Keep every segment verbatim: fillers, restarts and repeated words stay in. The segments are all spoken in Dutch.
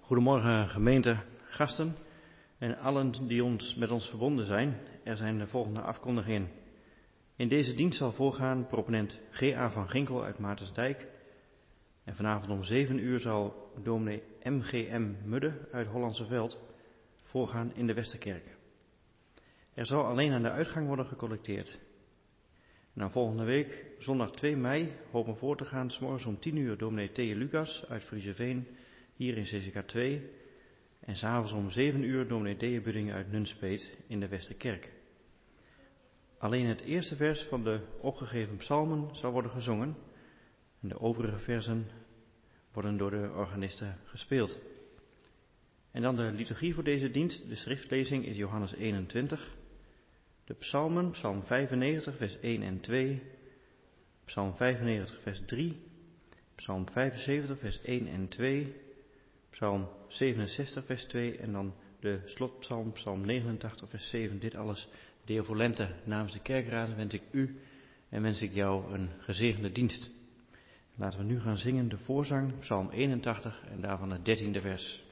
Goedemorgen gemeente, gasten en allen die ons, met ons verbonden zijn. Er zijn de volgende afkondigingen. In deze dienst zal voorgaan proponent G A van Ginkel uit Maartensdijk. En vanavond om zeven uur zal dominee M G M Mudde uit Hollandse Veld voorgaan in de Westerkerk. Er zal alleen aan de uitgang worden gecollecteerd. En dan volgende week, zondag twee mei, hopen voor te gaan, 's morgens om tien uur dominee Thea Lucas uit Frieseveen, hier in C C K twee. En 's avonds om zeven uur dominee Dea Budding uit Nunspeet in de Westerkerk. Alleen het eerste vers van de opgegeven psalmen zal worden gezongen. En de overige versen worden door de organisten gespeeld. En dan de liturgie voor deze dienst. De schriftlezing is Johannes eenentwintig. De psalmen, psalm vijfennegentig, vers één en twee. Psalm vijfennegentig, vers drie. Psalm vijfenzeventig, vers één en twee. Psalm zevenenzestig, vers twee. En dan de slotpsalm, psalm negenentachtig, vers zeven. Dit alles Deo Volente. Namens de kerkraad wens ik u en wens ik jou een gezegende dienst. Laten we nu gaan zingen de voorzang, psalm eenentachtig en daarvan het dertiende vers.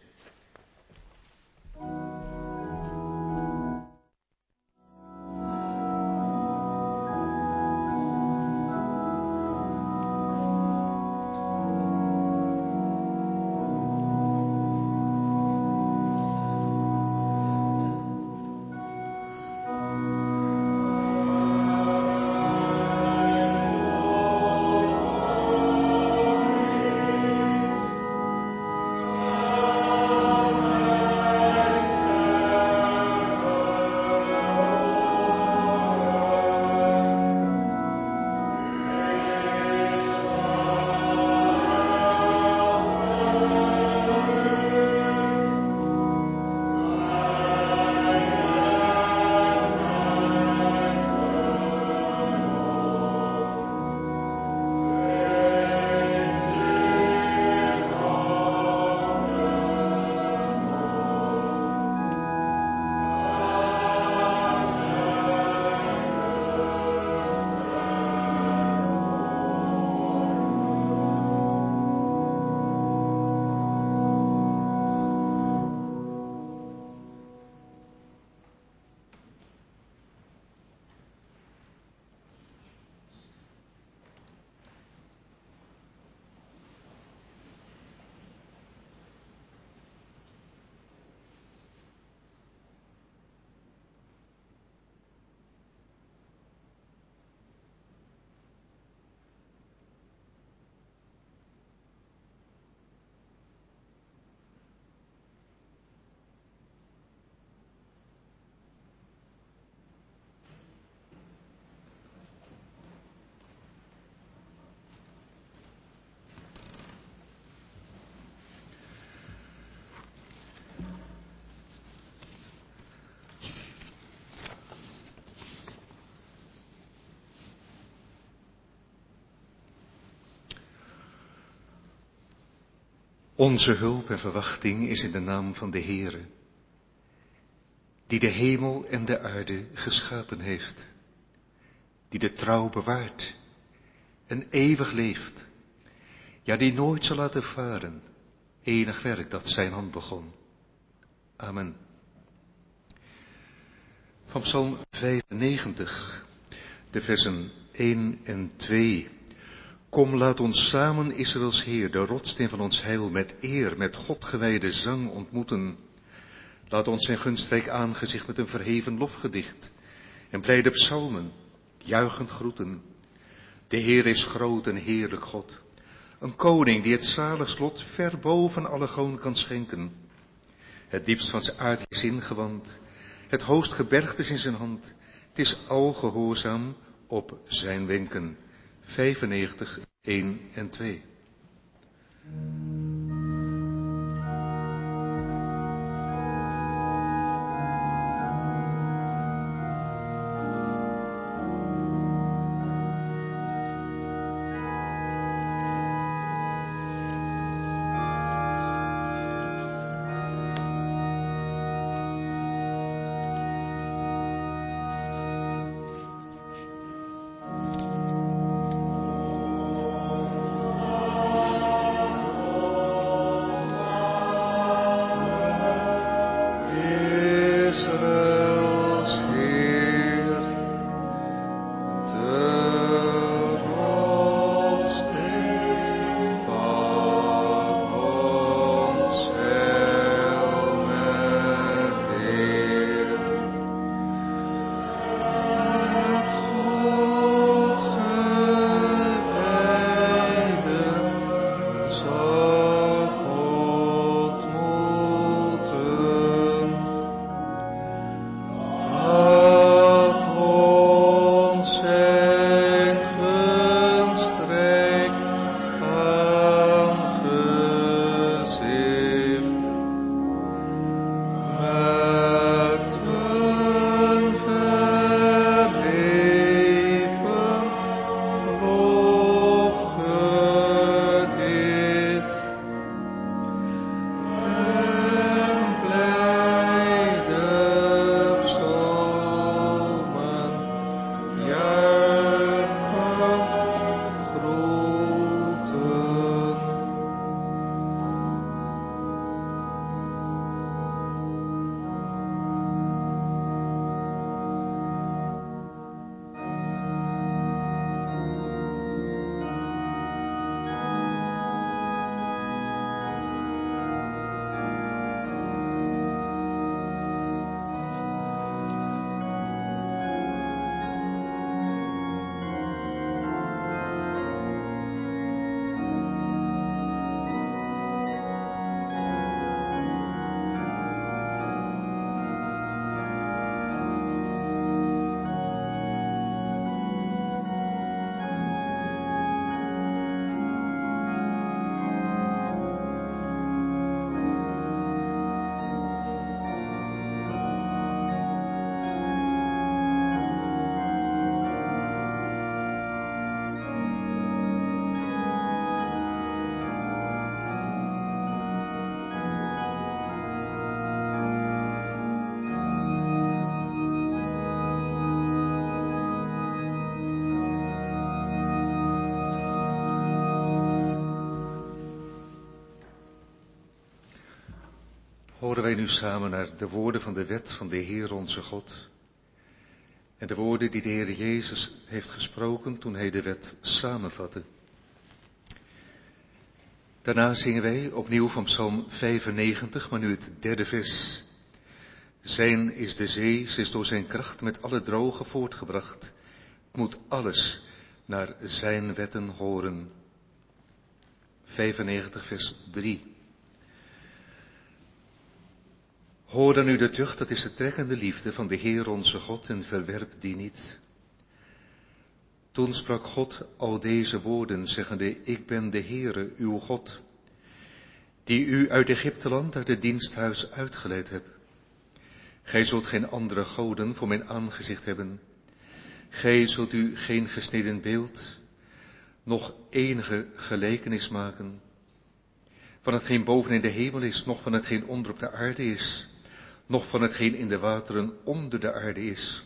Onze hulp en verwachting is in de naam van de Heere, die de hemel en de aarde geschapen heeft, die de trouw bewaart en eeuwig leeft, ja, die nooit zal laten varen enig werk dat zijn hand begon. Amen. Van psalm vijfennegentig, de versen één en twee. Kom, laat ons samen Israëls Heer, de rotssteen van ons heil, met eer, met God gewijde zang ontmoeten. Laat ons zijn gunstrijk aangezicht met een verheven lofgedicht en blijde psalmen, juichend groeten. De Heer is groot en heerlijk God, een koning die het zalig slot ver boven alle goon kan schenken. Het diepst van zijn aard is ingewand, het hoogst gebergte is in zijn hand. Het is al gehoorzaam op zijn wenken. vijfennegentig, één en twee. Oh Horen wij nu samen naar de woorden van de wet van de Heer onze God en de woorden die de Heer Jezus heeft gesproken toen hij de wet samenvatte. Daarna zingen wij opnieuw van Psalm vijfennegentig, maar nu het derde vers. Zijn is de zee, ze is door zijn kracht met alle drogen voortgebracht. Moet alles naar zijn wetten horen. vijfennegentig vers drie. Hoor dan nu de tucht, dat is de trekkende liefde van de Heer onze God en verwerp die niet. Toen sprak God al deze woorden, zeggende, ik ben de Heere, uw God, die u uit Egypteland, uit het diensthuis uitgeleid heb. Gij zult geen andere goden voor mijn aangezicht hebben. Gij zult u geen gesneden beeld, nog enige gelijkenis maken. Van hetgeen boven in de hemel is, nog van hetgeen onder op de aarde is, nog van hetgeen in de wateren onder de aarde is.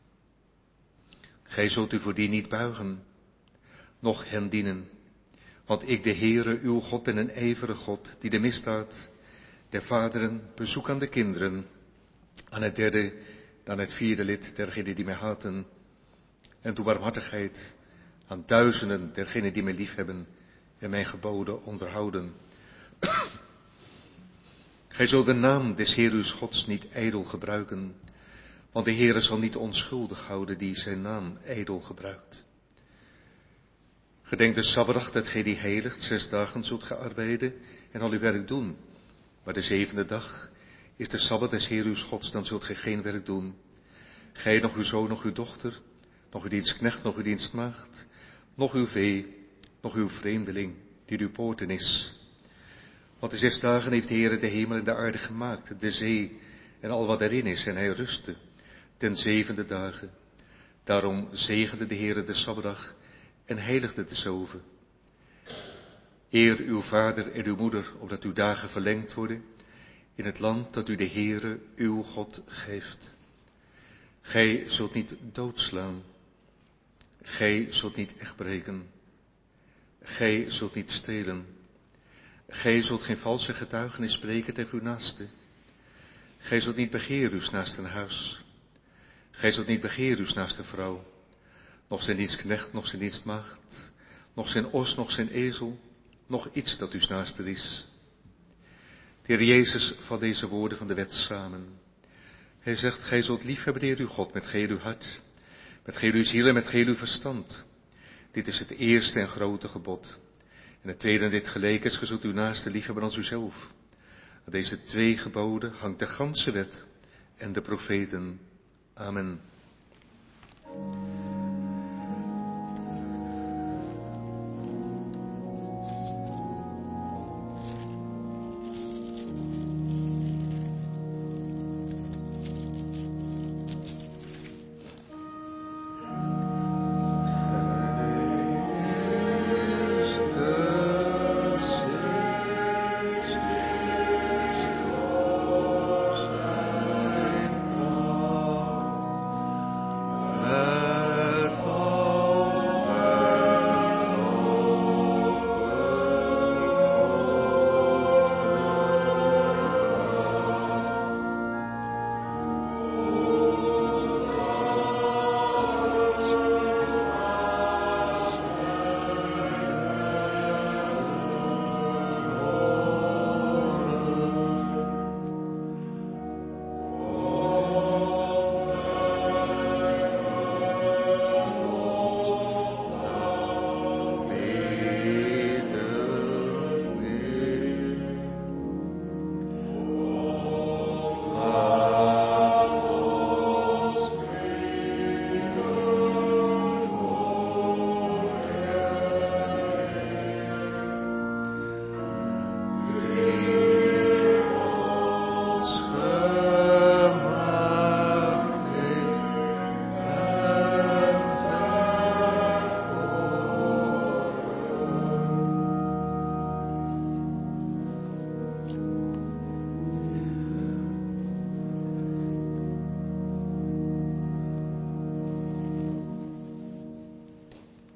Gij zult u voor die niet buigen, noch hen dienen. Want ik, de Heere, uw God, ben een ijverige God, die de misdaad der vaderen bezoek aan de kinderen, aan het derde, aan het vierde lid dergenen die mij haten, en doe barmhartigheid aan duizenden dergenen die mij liefhebben en mijn geboden onderhouden. Gij zult de naam des Heer uws Gods niet ijdel gebruiken, want de Heere zal niet onschuldig houden die zijn naam ijdel gebruikt. Gedenk de Sabbatdag dat gij die heiligt, zes dagen zult ge arbeiden en al uw werk doen. Maar de zevende dag is de Sabbat des Heer uws Gods, dan zult gij geen werk doen. Gij, nog uw zoon, nog uw dochter, nog uw dienstknecht, nog uw dienstmaagd, nog uw vee, nog uw vreemdeling, die uw poorten is. Want de zes dagen heeft de Heere de hemel en de aarde gemaakt, de zee en al wat erin is, en hij rustte ten zevende dagen. Daarom zegende de Heere de Sabbatdag en heiligde de zove. Eer uw vader en uw moeder, opdat uw dagen verlengd worden in het land dat u de Heere uw God geeft. Gij zult niet doodslaan. Gij zult niet echtbreken. Gij zult niet stelen. Gij zult geen valse getuigenis spreken tegen uw naaste. Gij zult niet begeren uws naasten huis. Gij zult niet begeren uws naaste vrouw, nog zijn dienstknecht, nog zijn dienstmaagd, nog zijn os, nog zijn ezel, nog iets dat uws naaste is. De Heer Jezus vat deze woorden van de wet samen. Hij zegt, gij zult liefhebben de Heer uw God met geheel uw hart, met geheel uw ziel en met geheel uw verstand. Dit is het eerste en grote gebod. En het tweede en dit gelijk is, gij zult uw naaste liefhebben als uzelf. Aan deze twee geboden hangt de ganse wet en de profeten. Amen.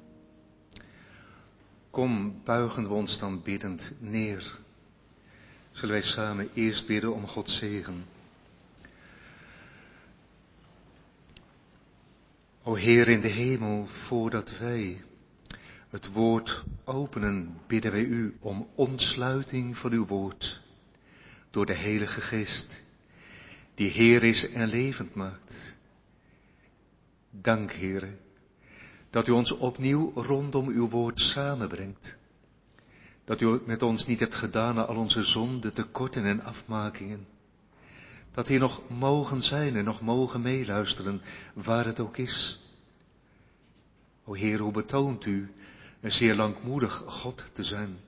Kom, buigen we ons dan biddend neer. Zullen wij samen eerst bidden om Gods zegen. O Heer in de hemel, voordat wij het woord openen, bidden wij u om ontsluiting van uw woord door de Heilige Geest, die Heer is en levend maakt. Dank, Heere, dat u ons opnieuw rondom uw woord samenbrengt. Dat u met ons niet hebt gedaan naar al onze zonden, tekorten en afmakingen. Dat we hier nog mogen zijn en nog mogen meeluisteren, waar het ook is. O Heer, hoe betoont u een zeer langmoedig God te zijn.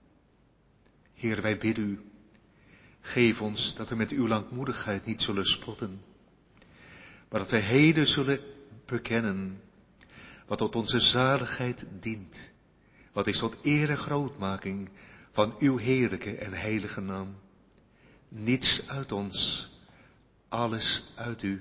Heer, wij bidden u, geef ons dat we met uw langmoedigheid niet zullen spotten, maar dat wij heden zullen bekennen wat tot onze zaligheid dient, wat is tot eer en grootmaking van uw heerlijke en heilige naam. Niets uit ons, alles uit u.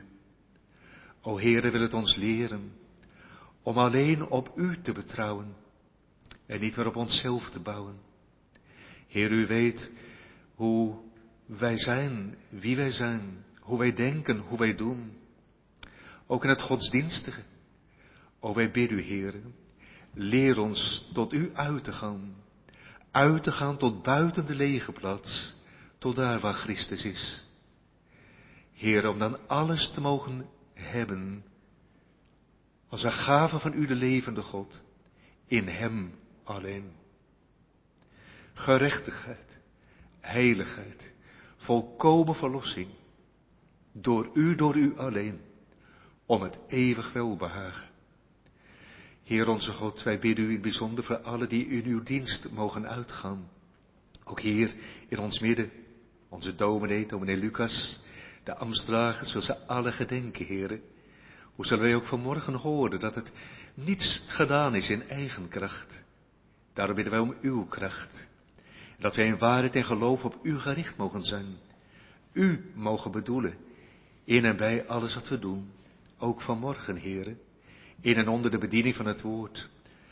O Heere, wil het ons leren om alleen op u te betrouwen en niet meer op onszelf te bouwen. Heer, u weet hoe wij zijn, wie wij zijn, hoe wij denken, hoe wij doen. Ook in het godsdienstige. O, wij bidden u, Heer, leer ons tot u uit te gaan. Uit te gaan tot buiten de lege plaats, tot daar waar Christus is. Heer, om dan alles te mogen hebben als een gave van u, de levende God, in hem alleen. Gerechtigheid, heiligheid, volkomen verlossing, door u, door u alleen, om het eeuwig welbehagen. Heer onze God, wij bidden u in het bijzonder voor allen die in uw dienst mogen uitgaan. Ook hier in ons midden, onze dominee, dominee Lucas, de ambtsdragers, wil ze alle gedenken, Heere. Hoe zullen wij ook vanmorgen horen dat het niets gedaan is in eigen kracht. Daarom bidden wij om uw kracht. En dat wij in waarheid en geloof op u gericht mogen zijn. U mogen bedoelen in en bij alles wat we doen. Ook vanmorgen, Heere, in en onder de bediening van het woord.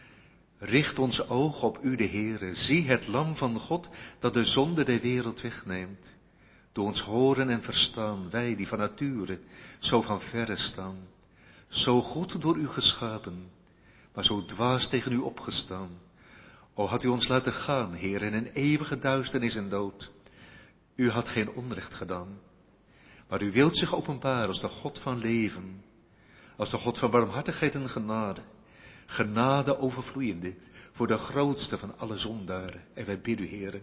Richt ons oog op u, de Heere. Zie het lam van God dat de zonde der wereld wegneemt. Doe ons horen en verstaan, wij die van nature zo van verre staan. Zo goed door u geschapen, maar zo dwaas tegen u opgestaan. O, had u ons laten gaan, Heer, in een eeuwige duisternis en dood. U had geen onrecht gedaan, maar u wilt zich openbaren als de God van leven, als de God van barmhartigheid en genade, genade overvloeiende voor de grootste van alle zondaren. En wij bidden u, Heer,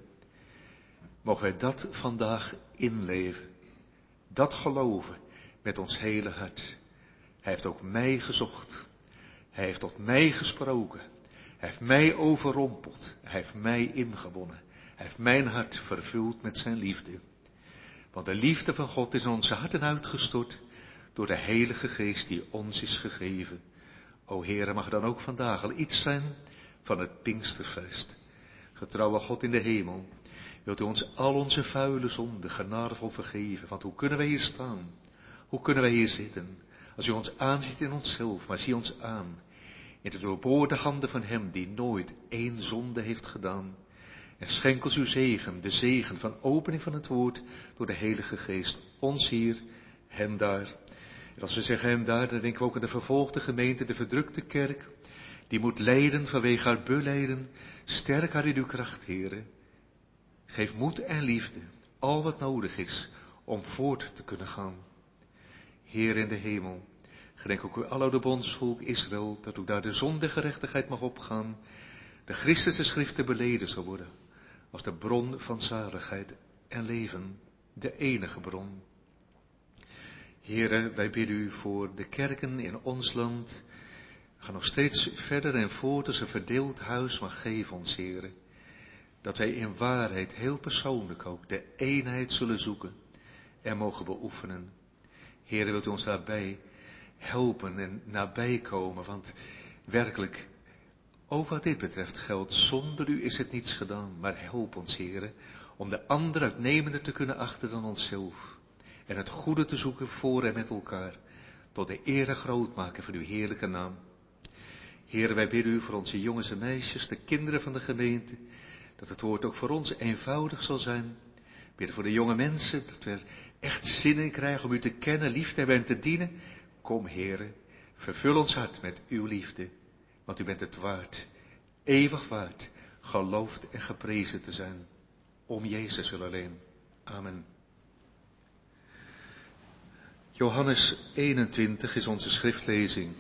mogen wij dat vandaag inleven, dat geloven met ons hele hart. Hij heeft ook mij gezocht. Hij heeft tot mij gesproken. Hij heeft mij overrompeld. Hij heeft mij ingewonnen. Hij heeft mijn hart vervuld met zijn liefde. Want de liefde van God is in onze harten uitgestort door de Heilige Geest die ons is gegeven. O Heere, mag er dan ook vandaag al iets zijn van het Pinksterfeest. Getrouwe God in de hemel, wilt u ons al onze vuile zonden genadevol vergeven. Want hoe kunnen wij hier staan? Hoe kunnen wij hier zitten? Als u ons aanziet in onszelf, maar zie ons aan in de doorboorde handen van hem die nooit één zonde heeft gedaan. En schenk ons uw zegen, de zegen van opening van het woord door de Heilige Geest. Ons hier, hem daar. En als we zeggen hem daar, dan denken we ook aan de vervolgde gemeente, de verdrukte kerk. Die moet lijden vanwege haar belijden. Sterk haar in uw kracht, Heere. Geef moed en liefde, al wat nodig is om voort te kunnen gaan. Heer in de hemel, gedenk ook uw alloude bondsvolk Israël, dat ook daar de zondegerechtigheid mag opgaan, de Christus schriften beleden zal worden, als de bron van zaligheid en leven, de enige bron. Heere, wij bidden u voor de kerken in ons land, ga nog steeds verder en voort als een verdeeld huis, maar geef ons, Heere, dat wij in waarheid heel persoonlijk ook de eenheid zullen zoeken en mogen beoefenen. Heere, wilt u ons daarbij helpen en nabij komen, want werkelijk, ook wat dit betreft geldt, zonder u is het niets gedaan, maar help ons, Heere, om de ander uitnemender te kunnen achten dan onszelf en het goede te zoeken voor en met elkaar, tot de eer en grootmaken van uw heerlijke naam. Heere, wij bidden u voor onze jongens en meisjes, de kinderen van de gemeente, dat het woord ook voor ons eenvoudig zal zijn, Bidden voor de jonge mensen, dat we er echt zin in krijgen om u te kennen, lief te hebben en te dienen. Kom, Heere, vervul ons hart met uw liefde, want u bent het waard, eeuwig waard, geloofd en geprezen te zijn. Om Jezus wil alleen. Amen. Johannes eenentwintig is onze schriftlezing.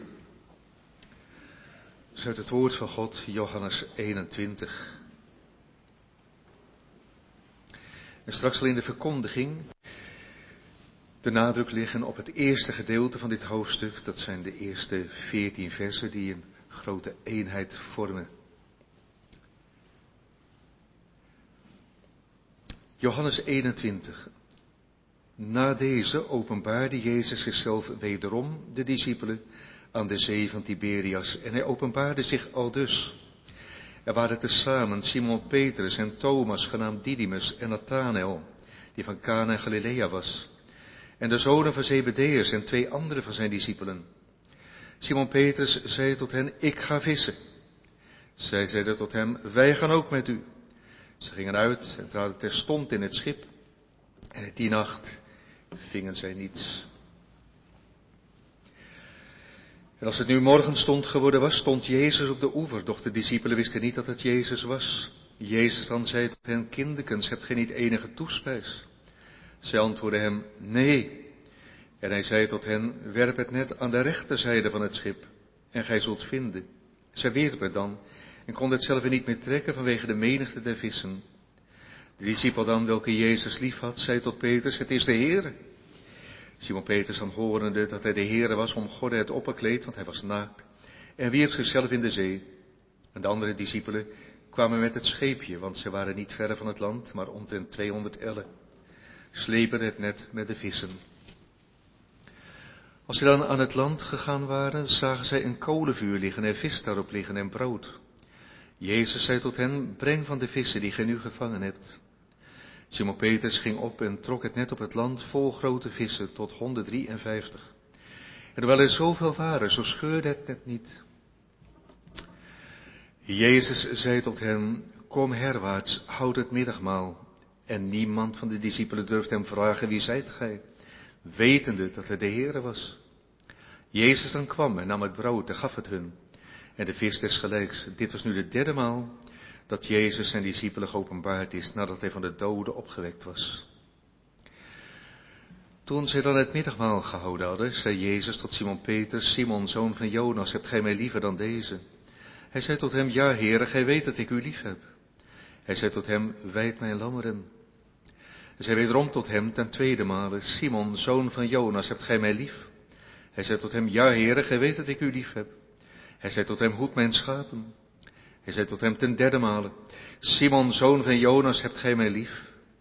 Dus uit het woord van God, Johannes eenentwintig. En straks zal in de verkondiging de nadruk liggen op het eerste gedeelte van dit hoofdstuk. Dat zijn de eerste veertien versen die een grote eenheid vormen. Johannes eenentwintig. Na deze openbaarde Jezus zichzelf wederom de discipelen aan de zee van Tiberias. En hij openbaarde zich aldus. Er waren tezamen Simon Petrus en Thomas, genaamd Didymus, en Nathanael, die van Kana in Galilea was. En de zonen van Zebedeus en twee andere van zijn discipelen. Simon Petrus zei tot hen, ik ga vissen. Zij zeiden tot hem, wij gaan ook met u. Ze gingen uit en traden terstond in het schip. En die nacht vingen zij niets. En als het nu morgenstond geworden was, stond Jezus op de oever, doch de discipelen wisten niet dat het Jezus was. Jezus dan zei tot hen, kindekens, hebt gij niet enige toespijs? Zij antwoordden hem, nee. En hij zei tot hen, werp het net aan de rechterzijde van het schip, en gij zult vinden. Zij wierpen het dan, en konden het zelf niet meer trekken vanwege de menigte der vissen. De discipel dan, welke Jezus lief had, zei tot Petrus, het is de Heere. Simon Petrus dan horende dat hij de Heere was, omgordde het opperkleed, want hij was naakt, en wierp zichzelf in de zee. En de andere discipelen kwamen met het scheepje, want zij waren niet ver van het land, maar omtrent tweehonderd ellen, slepen het net met de vissen. Als ze dan aan het land gegaan waren, zagen zij een kolenvuur liggen en vis daarop liggen en brood. Jezus zei tot hen, breng van de vissen die gij nu gevangen hebt. Simon Petrus ging op en trok het net op het land vol grote vissen, tot honderddrieënvijftig. En terwijl er zoveel waren, zo scheurde het net niet. Jezus zei tot hen, kom herwaarts, houd het middagmaal. En niemand van de discipelen durfde hem vragen, wie zijt gij? Wetende dat het de Heere was. Jezus dan kwam en nam het brood en gaf het hun. En de vis desgelijks. Dit was nu de derde maal dat Jezus zijn discipelen geopenbaard is, nadat hij van de doden opgewekt was. Toen zij dan het middagmaal gehouden hadden, zei Jezus tot Simon Petrus, Simon, zoon van Jonas, hebt gij mij liever dan deze? Hij zei tot hem, ja, Heere, gij weet dat ik u lief heb. Hij zei tot hem, wijd mijn lammeren. Hij zei wederom tot hem ten tweede male, Simon, zoon van Jonas, hebt gij mij lief? Hij zei tot hem, ja, Heere, gij weet dat ik u lief heb. Hij zei tot hem, hoed mijn schapen. Hij zei tot hem ten derde male, Simon, zoon van Jonas, hebt gij mij lief?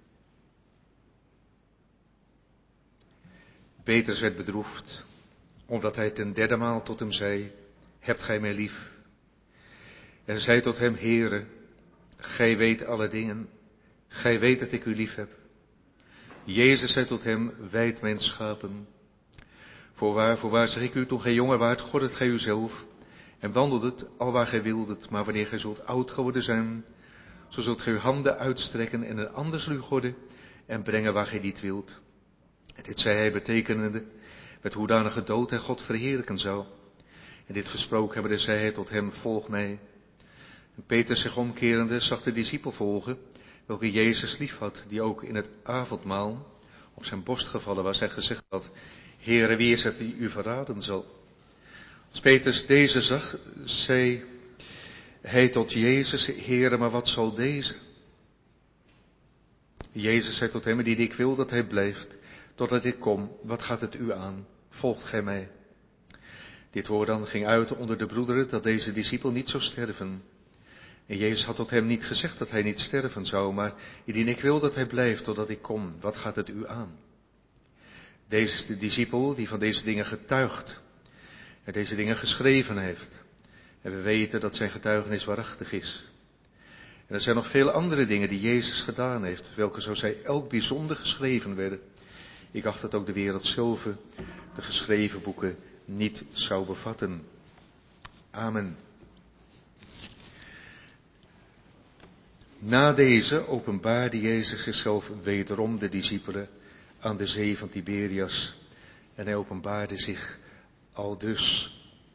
Petrus werd bedroefd, omdat hij ten derde maal tot hem zei, hebt gij mij lief? En zei tot hem, Heere, gij weet alle dingen, gij weet dat ik u lief heb. Jezus zei tot hem, wijd mijn schapen. Voorwaar, voorwaar zeg ik u, toen gij jonger waart, gordet gij uzelf en wandeldet alwaar gij wildet, maar wanneer gij zult oud geworden zijn, zo zult gij uw handen uitstrekken en een ander zult u gorden en brengen waar gij niet wilt. En dit zei hij betekenende, met hoedanige dood hij God verheerlijken zou. En dit gesproken hebbende zei hij tot hem, volg mij. En Petrus zich omkerende zag de discipel volgen, welke Jezus lief had, die ook in het avondmaal op zijn borst gevallen was en gezegd had, Heere, wie is het die u verraden zal? Als Petrus deze zag, zei hij tot Jezus, Heere, maar wat zal deze? Jezus zei tot hem, die ik wil dat hij blijft, totdat ik kom, wat gaat het u aan? Volgt gij mij? Dit woord dan ging uit onder de broederen, dat deze discipel niet zou sterven. En Jezus had tot hem niet gezegd dat hij niet sterven zou, maar indien ik wil dat hij blijft totdat ik kom, wat gaat het u aan? Deze is de discipel die van deze dingen getuigt en deze dingen geschreven heeft. En we weten dat zijn getuigenis waarachtig is. En er zijn nog veel andere dingen die Jezus gedaan heeft, welke zo zij elk bijzonder geschreven werden. Ik acht dat ook de wereld zelf de geschreven boeken niet zou bevatten. Amen. Na deze openbaarde Jezus zichzelf wederom de discipelen aan de zee van Tiberias. En hij openbaarde zich aldus.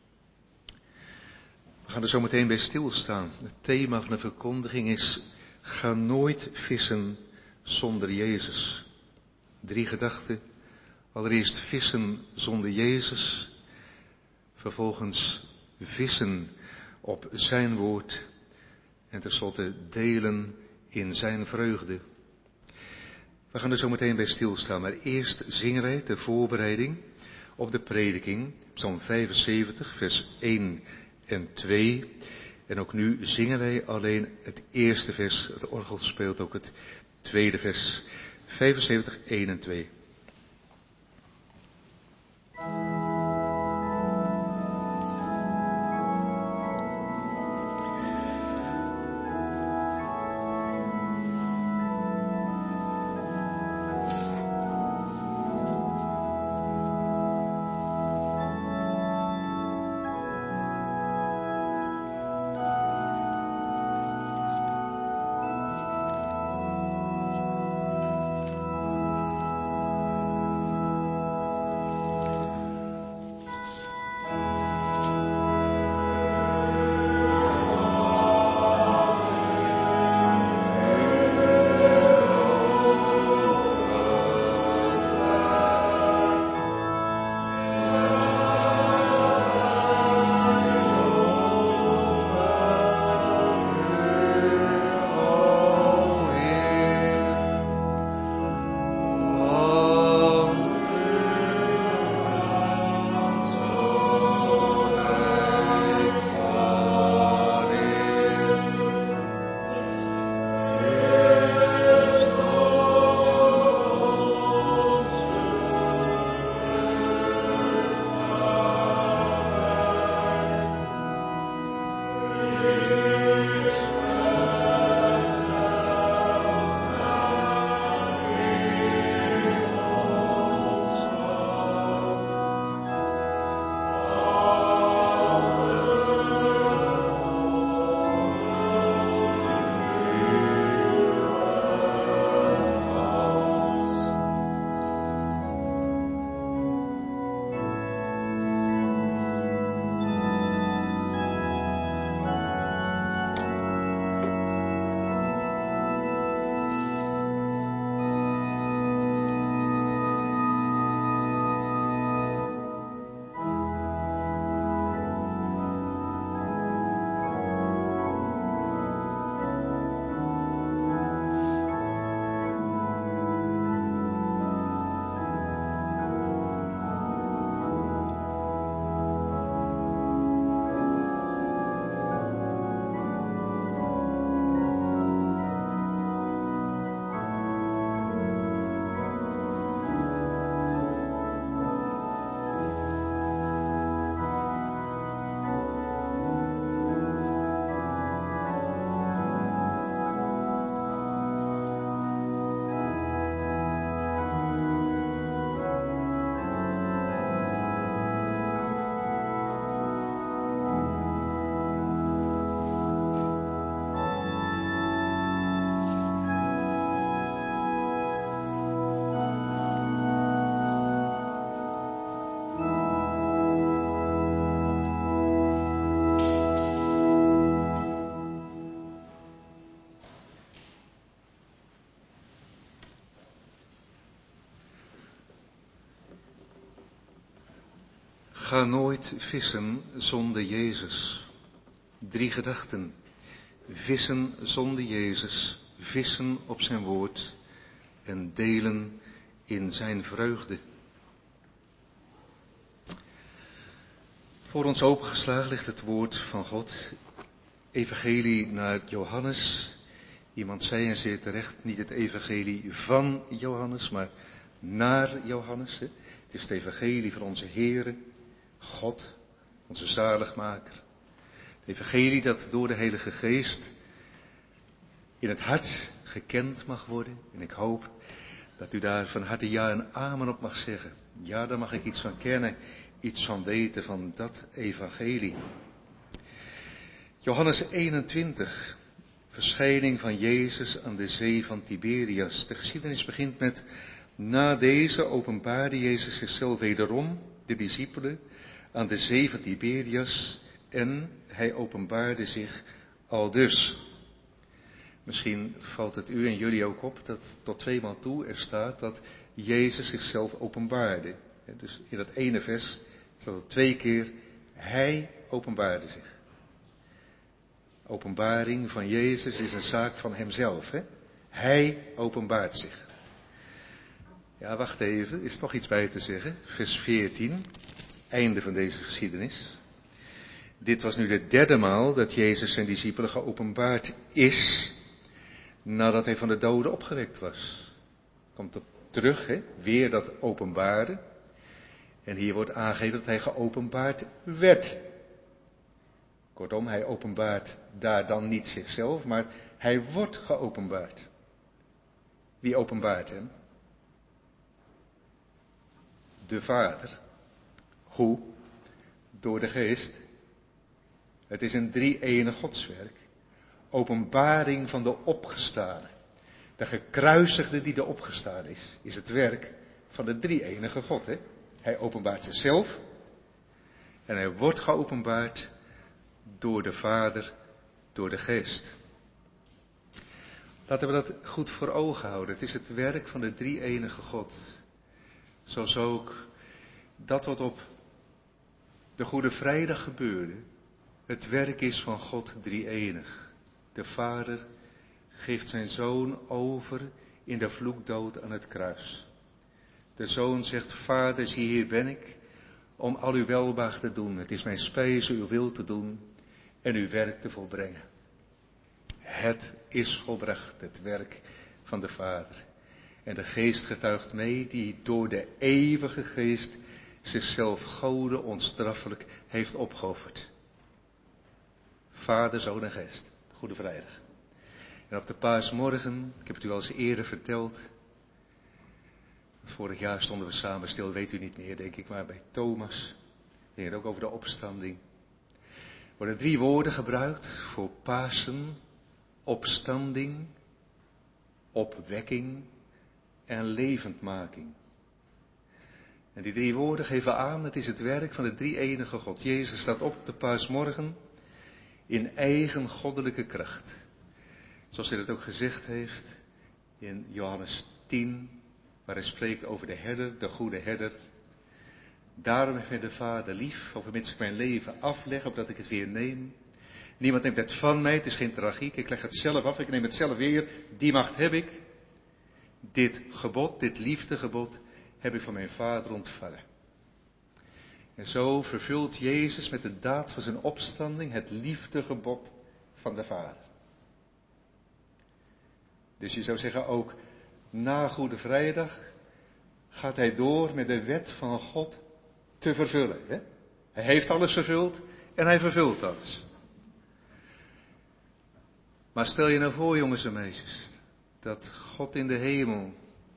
We gaan er zo meteen bij stilstaan. Het thema van de verkondiging is: ga nooit vissen zonder Jezus. Drie gedachten. Allereerst vissen zonder Jezus. Vervolgens vissen op zijn woord. En tenslotte delen in zijn vreugde. We gaan er zo meteen bij stilstaan. Maar eerst zingen wij ter voorbereiding op de prediking. Psalm vijfenzeventig, vers één en twee. En ook nu zingen wij alleen het eerste vers. Het orgel speelt ook het tweede vers. vijfenzeventig, één en twee. Ga nooit vissen zonder Jezus. Drie gedachten. Vissen zonder Jezus, vissen op zijn woord en delen in zijn vreugde. Voor ons opengeslagen ligt het woord van God. Evangelie naar Johannes. Iemand zei en zeer terecht, niet het evangelie van Johannes, maar naar Johannes. Hè. Het is het evangelie van onze Heere, God, onze zaligmaker. Het evangelie dat door de Heilige Geest in het hart gekend mag worden. En ik hoop dat u daar van harte ja en amen op mag zeggen. Ja, daar mag ik iets van kennen, iets van weten van dat evangelie. Johannes eenentwintig, verschijning van Jezus aan de zee van Tiberias. De geschiedenis begint met: na deze openbaarde Jezus zichzelf wederom, de discipelen, aan de zee van Tiberias, en hij openbaarde zich aldus. Misschien valt het u en jullie ook op dat tot tweemaal toe er staat dat Jezus zichzelf openbaarde. Dus in dat ene vers staat er twee keer: hij openbaarde zich. Openbaring van Jezus is een zaak van hemzelf. Hè? Hij openbaart zich. Ja, wacht even, er is nog iets bij te zeggen. Vers veertien, einde van deze geschiedenis. Dit was nu de derde maal dat Jezus zijn discipelen geopenbaard is, nadat hij van de doden opgewekt was. Komt op terug, hè? Weer dat openbaren. En hier wordt aangegeven dat hij geopenbaard werd. Kortom, hij openbaart daar dan niet zichzelf, maar hij wordt geopenbaard. Wie openbaart hem? De Vader. Hoe? Door de Geest. Het is een drie-enig godswerk. Openbaring van de opgestane. De gekruisigde die de opgestaan is, is het werk van de drie-enige God. Hè? Hij openbaart zichzelf en hij wordt geopenbaard door de Vader, door de Geest. Laten we dat goed voor ogen houden. Het is het werk van de drie-enige God. Zoals ook dat wat op de Goede Vrijdag gebeurde, het werk is van God drie-enig. De Vader geeft zijn Zoon over in de vloekdood aan het kruis. De Zoon zegt: Vader, zie, hier ben ik om al uw welbehaag te doen. Het is mijn spijze uw wil te doen en uw werk te volbrengen. Het is volbracht, het werk van de Vader. En de Geest getuigt mee, die door de eeuwige Geest zichzelf Gode onstraffelijk heeft opgeofferd. Vader, Zoon en Geest. Goede Vrijdag. En op de paasmorgen, ik heb het u al eens eerder verteld. Want vorig jaar stonden we samen stil, weet u niet meer, denk ik, maar bij Thomas. Het ging ook over de opstanding. Er worden drie woorden gebruikt voor Pasen: opstanding, opwekking en levendmaking. En die drie woorden geven aan, het is het werk van de drie-enige God. Jezus staat op op de paasmorgen in eigen goddelijke kracht. Zoals hij dat ook gezegd heeft in Johannes tien, waar hij spreekt over de herder, de goede herder. Daarom heeft mij de Vader lief, overmits ik mijn leven afleg, opdat ik het weer neem. Niemand neemt het van mij, het is geen tragiek, ik leg het zelf af, ik neem het zelf weer, die macht heb ik. Dit gebod, dit liefdegebod, heb ik van mijn Vader ontvangen. En zo vervult Jezus met de daad van zijn opstanding het liefdegebod van de Vader. Dus je zou zeggen, ook na Goede Vrijdag gaat hij door met de wet van God te vervullen. Hè? Hij heeft alles vervuld en hij vervult alles. Maar stel je nou voor, jongens en meisjes, dat God in de hemel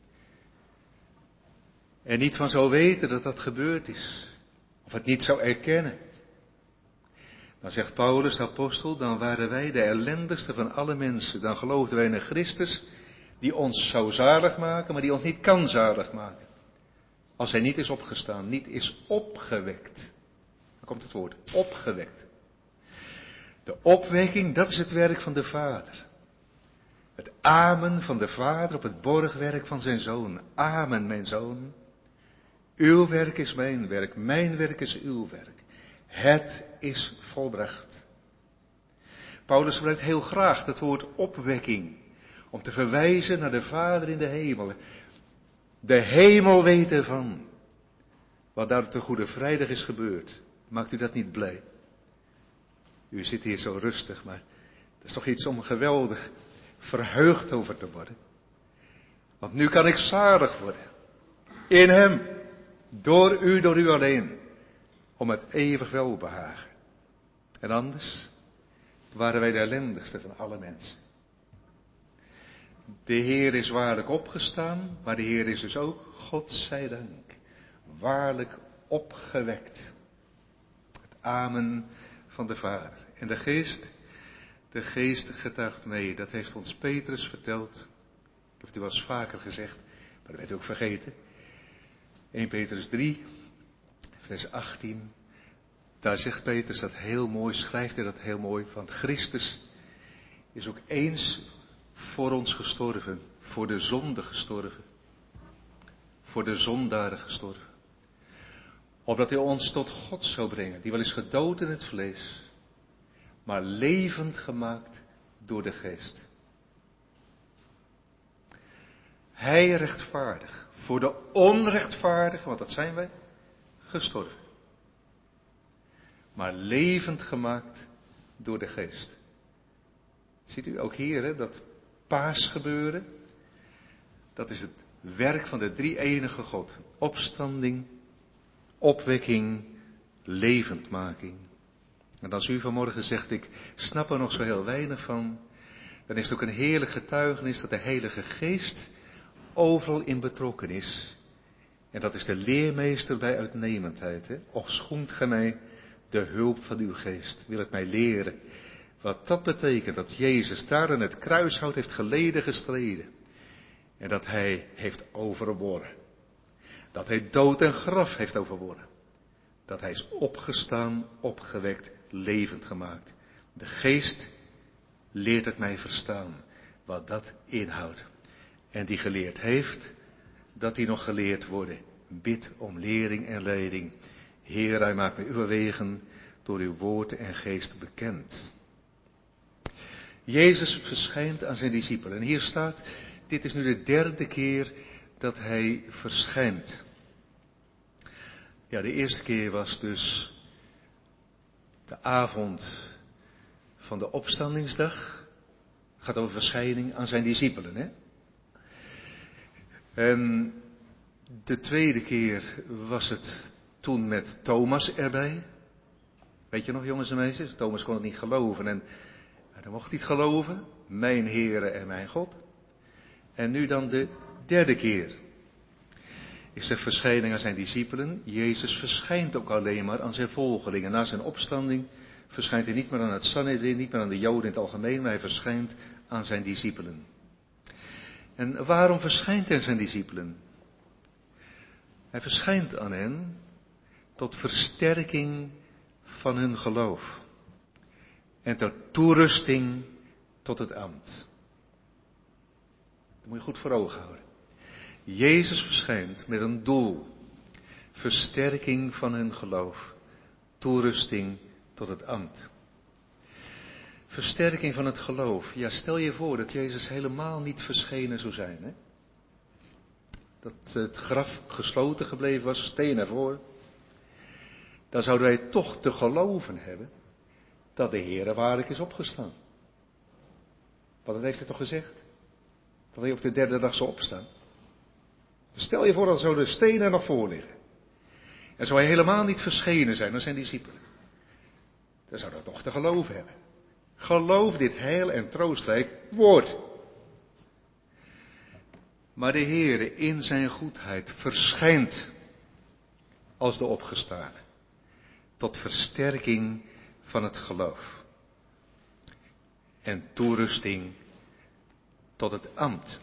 er niet van zou weten dat dat gebeurd is. Of het niet zou erkennen. Dan zegt Paulus, de apostel, dan waren wij de ellendigste van alle mensen. Dan geloofden wij in een Christus die ons zou zalig maken, maar die ons niet kan zalig maken. Als hij niet is opgestaan, niet is opgewekt. Dan komt het woord, opgewekt. De opwekking, dat is het werk van de Vader. Het amen van de Vader op het borgwerk van zijn Zoon. Amen, mijn Zoon. Uw werk is mijn werk, mijn werk is uw werk. Het is volbracht. Paulus gebruikt heel graag het woord opwekking, om te verwijzen naar de Vader in de hemel. De hemel weet ervan, wat daar op de Goede Vrijdag is gebeurd. Maakt u dat niet blij? U zit hier zo rustig, maar dat is toch iets om geweldig verheugd over te worden. Want nu kan ik zalig worden. In hem. Door u, door u alleen. Om het eeuwig welbehagen. En anders waren wij de ellendigste van alle mensen. De Heer is waarlijk opgestaan, maar de Heer is dus ook, God zij dank, waarlijk opgewekt. Het amen van de Vader. En de Geest, De geest getuigt mee. Dat heeft ons Petrus verteld. Ik heb het u wel eens vaker gezegd, maar dat werd u ook vergeten. eerste Petrus drie, vers achttien. Daar zegt Petrus dat heel mooi, schrijft hij dat heel mooi. Want Christus is ook eens voor ons gestorven. Voor de zonde gestorven. Voor de zondaren gestorven. Opdat hij ons tot God zou brengen. Die wel is gedood in het vlees. Maar levend gemaakt door de geest. Hij rechtvaardig. Voor de onrechtvaardigen, want dat zijn wij, gestorven. Maar levend gemaakt door de geest. Ziet u ook hier, hè, dat paasgebeuren. Dat is het werk van de drie-enige God. Opstanding, opwekking, levendmaking. En als u vanmorgen zegt, ik snap er nog zo heel weinig van, dan is het ook een heerlijk getuigenis dat de Heilige Geest overal in betrokken is. En dat is de leermeester bij uitnemendheid. Hè? Och, schonkt gij mij de hulp van uw geest. Wil het mij leren wat dat betekent, dat Jezus daar aan het kruishout heeft geleden gestreden. En dat hij heeft overwonnen. Dat hij dood en graf heeft overwonnen. Dat hij is opgestaan, opgewekt, levend gemaakt. De geest leert het mij verstaan wat dat inhoudt. En die geleerd heeft, dat die nog geleerd worden. Bid om lering en leiding. Heer, hij maakt mij uw wegen door uw woord en geest bekend. Jezus verschijnt aan zijn discipelen. En hier staat, dit is nu de derde keer dat hij verschijnt. Ja, de eerste keer was dus de avond van de opstandingsdag. Het gaat over verschijning aan zijn discipelen, hè? En de tweede keer was het toen met Thomas erbij. Weet je nog, jongens en meisjes? Thomas kon het niet geloven en hij mocht niet geloven. Mijn Heere en mijn God. En nu dan de derde keer. Is de verschijning aan zijn discipelen. Jezus verschijnt ook alleen maar aan zijn volgelingen. Na zijn opstanding verschijnt hij niet meer aan het Sanhedrin, niet meer aan de Joden in het algemeen, maar hij verschijnt aan zijn discipelen. En waarom verschijnt hij aan zijn discipelen? Hij verschijnt aan hen tot versterking van hun geloof. En tot toerusting tot het ambt. Dat moet je goed voor ogen houden. Jezus verschijnt met een doel. Versterking van hun geloof. Toerusting tot het ambt. Versterking van het geloof. Ja, stel je voor dat Jezus helemaal niet verschenen zou zijn. Hè? Dat het graf gesloten gebleven was, steen ervoor. Dan zouden wij toch te geloven hebben dat de Heere waarlijk is opgestaan. Want dat heeft hij toch gezegd? Dat hij op de derde dag zou opstaan. Stel je voor dat zo de stenen nog voor liggen. En zou hij helemaal niet verschenen zijn aan zijn discipelen. Dan zou dat toch te geloven hebben. Geloof dit heil en troostrijk woord. Maar de Heere in zijn goedheid verschijnt als de opgestane. Tot versterking van het geloof. En toerusting tot het ambt.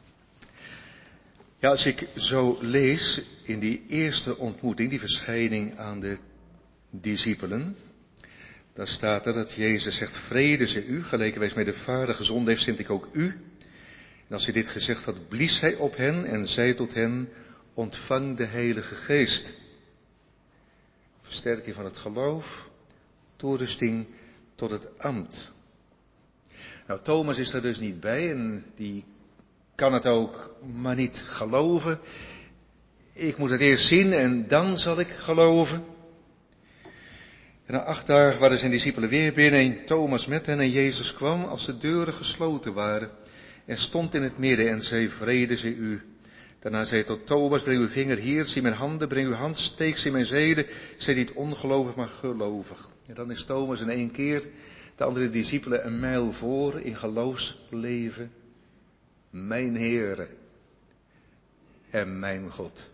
Ja, als ik zo lees in die eerste ontmoeting, die verschijning aan de discipelen, dan staat er dat Jezus zegt, vrede zij u, gelijk wij met de Vader gezonden heeft, zend ik ook u. En als hij dit gezegd had, blies hij op hen en zei tot hen, ontvang de Heilige Geest. Versterking van het geloof, toerusting tot het ambt. Nou, Thomas is er dus niet bij en die kan het ook maar niet geloven. Ik moet het eerst zien en dan zal ik geloven. En na acht dagen waren zijn discipelen weer binnen en Thomas met hen en Jezus kwam als de deuren gesloten waren en stond in het midden en zei, vrede zij u. Daarna zei hij tot Thomas, breng uw vinger hier, zie mijn handen, breng uw hand, steek ze in mijn zeden. Zij niet ongelovig, maar gelovig. En dan is Thomas in één keer de andere discipelen een mijl voor in geloofsleven. Mijn Heere en mijn God.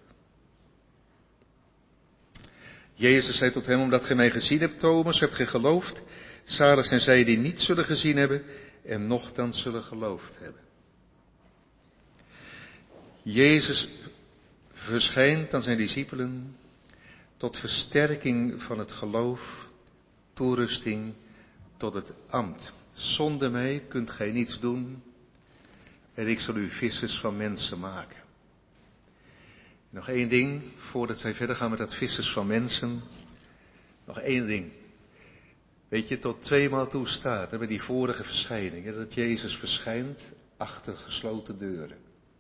Jezus zei tot hem, omdat gij mij gezien hebt, Thomas, hebt gij geloofd. Zalig zijn zij die niet zullen gezien hebben en nochtans zullen geloofd hebben. Jezus verschijnt aan zijn discipelen tot versterking van het geloof, toerusting tot het ambt. Zonder mij kunt gij niets doen en ik zal u vissers van mensen maken. Nog één ding, voordat wij verder gaan met dat vissers van mensen. Nog één ding. Weet je, tot tweemaal toe staat, hè, bij die vorige verschijning, hè, dat Jezus verschijnt achter gesloten deuren.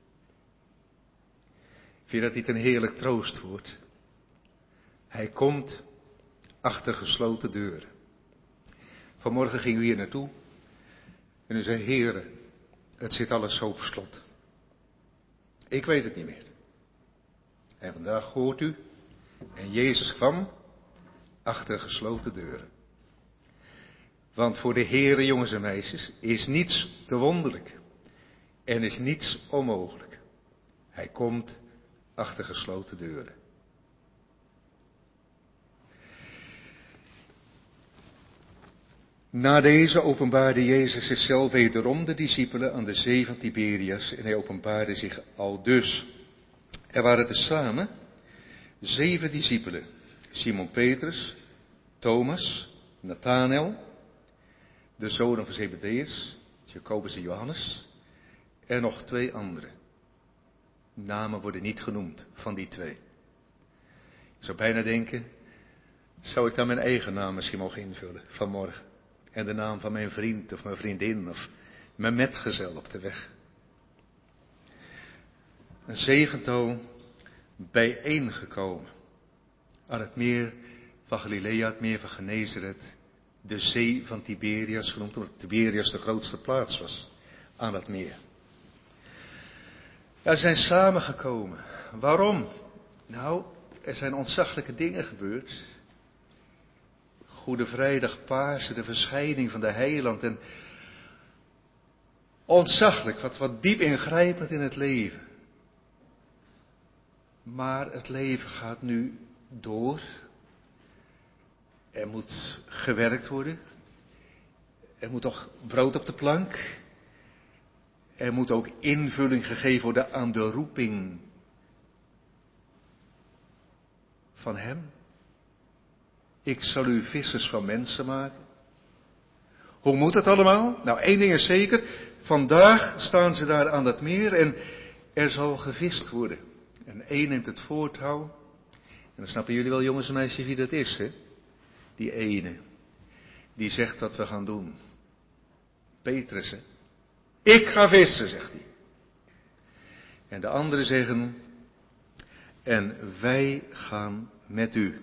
Vind je dat niet een heerlijk troostwoord? Hij komt achter gesloten deuren. Vanmorgen ging u hier naartoe en u zei, Heere, het zit alles zo op slot. Ik weet het niet meer. En vandaag hoort u, en Jezus kwam achter gesloten deuren. Want voor de Heere, jongens en meisjes, is niets te wonderlijk en is niets onmogelijk. Hij komt achter gesloten deuren. Na deze openbaarde Jezus zichzelf wederom de discipelen aan de zee van Tiberias en hij openbaarde zich aldus. Er waren tezamen zeven discipelen. Simon Petrus, Thomas, Nathanael, de zonen van Zebedeus, Jacobus en Johannes en nog twee anderen. Namen worden niet genoemd van die twee. Ik zou bijna denken, zou ik dan mijn eigen naam misschien mogen invullen vanmorgen? En de naam van mijn vriend of mijn vriendin of mijn metgezel op de weg. Een zevental bijeengekomen aan het meer van Galilea, het meer van Genezeret, de zee van Tiberias genoemd, omdat Tiberias de grootste plaats was aan het meer. Ja, ze zijn samengekomen. Waarom? Nou, er zijn ontzaglijke dingen gebeurd. Goede Vrijdag, Pasen, de verschijning van de Heiland en ontzaglijk, wat, wat diep ingrijpend in het leven. Maar het leven gaat nu door. Er moet gewerkt worden. Er moet toch brood op de plank. Er moet ook invulling gegeven worden aan de roeping van Hem. Ik zal u vissers van mensen maken. Hoe moet het allemaal? Nou, één ding is zeker. Vandaag staan ze daar aan dat meer en er zal gevist worden. En één neemt het voortouw. En dan snappen jullie wel, jongens en meisjes, wie dat is, hè? Die ene. Die zegt wat we gaan doen. Petrus, hè? Ik ga vissen, zegt hij. En de anderen zeggen, en wij gaan met u.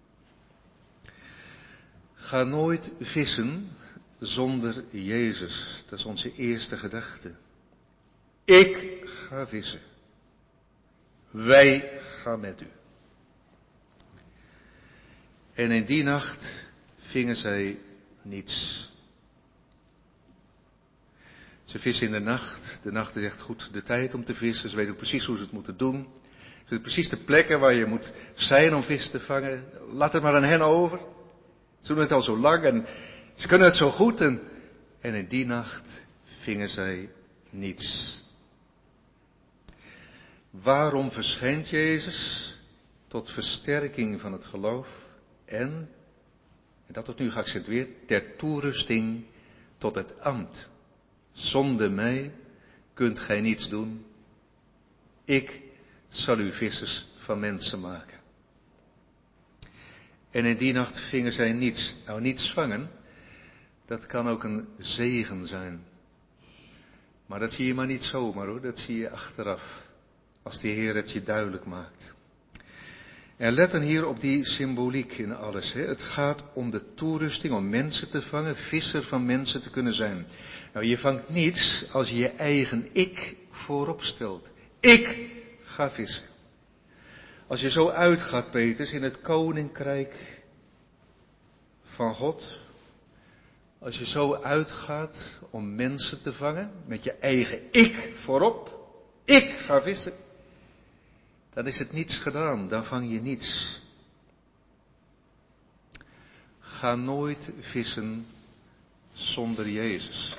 Ga nooit vissen zonder Jezus. Dat is onze eerste gedachte. Ik ga vissen. Wij gaan met u. En in die nacht vingen zij niets. Ze vissen in de nacht. De nacht is echt goed de tijd om te vissen. Ze weten precies hoe ze het moeten doen. Ze weten precies de plekken waar je moet zijn om vis te vangen. Laat het maar aan hen over. Ze doen het al zo lang en ze kunnen het zo goed. En, en in die nacht vingen zij niets. Waarom verschijnt Jezus? Tot versterking van het geloof en, en dat wordt nu geaccentueerd, ter toerusting tot het ambt. Zonder mij kunt gij niets doen. Ik zal u vissers van mensen maken. En in die nacht vingen zij niets. Nou, niets vangen, dat kan ook een zegen zijn. Maar dat zie je maar niet zomaar hoor, dat zie je achteraf. Als de Heer het je duidelijk maakt. En let dan hier op die symboliek in alles. Hè. Het gaat om de toerusting om mensen te vangen, visser van mensen te kunnen zijn. Nou, je vangt niets als je je eigen ik voorop stelt. Ik ga vissen. Als je zo uitgaat, Petrus, in het koninkrijk van God. Als je zo uitgaat om mensen te vangen, met je eigen ik voorop. Ik ga vissen. Dan is het niets gedaan, dan vang je niets. Ga nooit vissen zonder Jezus.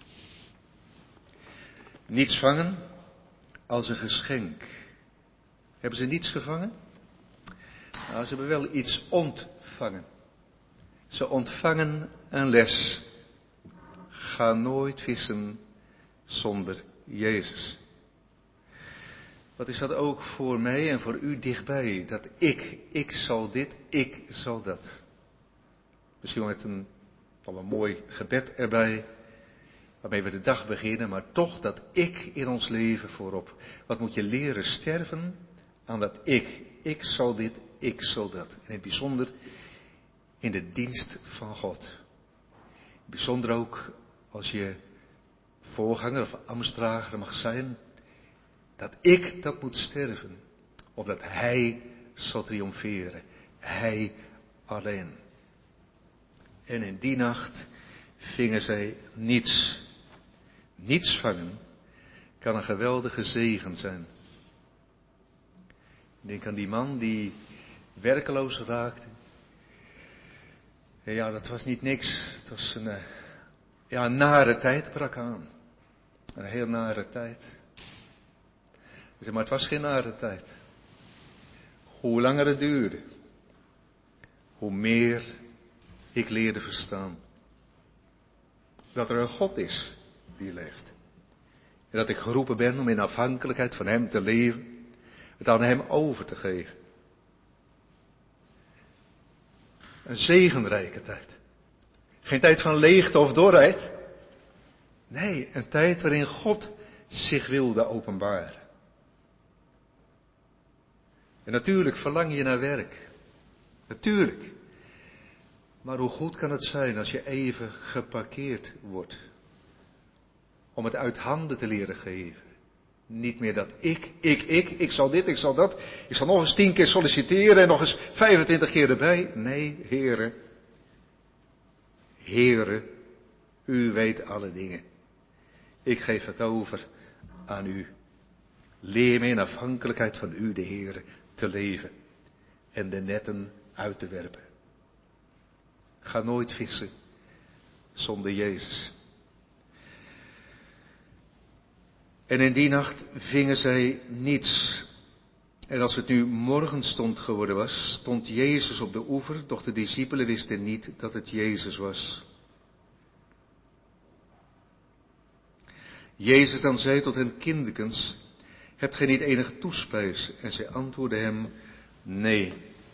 Niets vangen als een geschenk. Hebben ze niets gevangen? Nou, ze hebben wel iets ontvangen. Ze ontvangen een les. Ga nooit vissen zonder Jezus. Wat is dat ook voor mij en voor u dichtbij? Dat ik, ik zal dit, ik zal dat. Misschien met een, wel een mooi gebed erbij, waarmee we de dag beginnen, maar toch dat ik in ons leven voorop. Wat moet je leren sterven aan dat ik, ik zal dit, ik zal dat. En in het bijzonder in de dienst van God. Bijzonder ook als je voorganger of ambtsdrager mag zijn, dat ik dat moet sterven, opdat Hij zal triomferen. Hij alleen. En in die nacht vingen zij niets. Niets vangen kan een geweldige zegen zijn. Denk aan die man die werkeloos raakte. Ja, dat was niet niks. Het was een, ja, een nare tijd brak aan. Een heel nare tijd. Maar het was geen nare tijd. Hoe langer het duurde, hoe meer ik leerde verstaan. Dat er een God is die leeft. En dat ik geroepen ben om in afhankelijkheid van Hem te leven. Het aan Hem over te geven. Een zegenrijke tijd. Geen tijd van leegte of dorheid. Nee, een tijd waarin God zich wilde openbaren. En natuurlijk verlang je naar werk. Natuurlijk. Maar hoe goed kan het zijn als je even geparkeerd wordt. Om het uit handen te leren geven. Niet meer dat ik, ik, ik, ik zal dit, ik zal dat. Ik zal nog eens tien keer solliciteren en nog eens vijfentwintig keer erbij. Nee, heren. Heren, u weet alle dingen. Ik geef het over aan u. Leer me in afhankelijkheid van u, de Heere, te leven. En de netten uit te werpen. Ga nooit vissen zonder Jezus. En in die nacht vingen zij niets. En als het nu morgenstond geworden was, stond Jezus op de oever, doch de discipelen wisten niet dat het Jezus was. Jezus dan zei tot hen: kinderkens, hebt gij niet enige toespijs? En zij antwoordden hem: nee.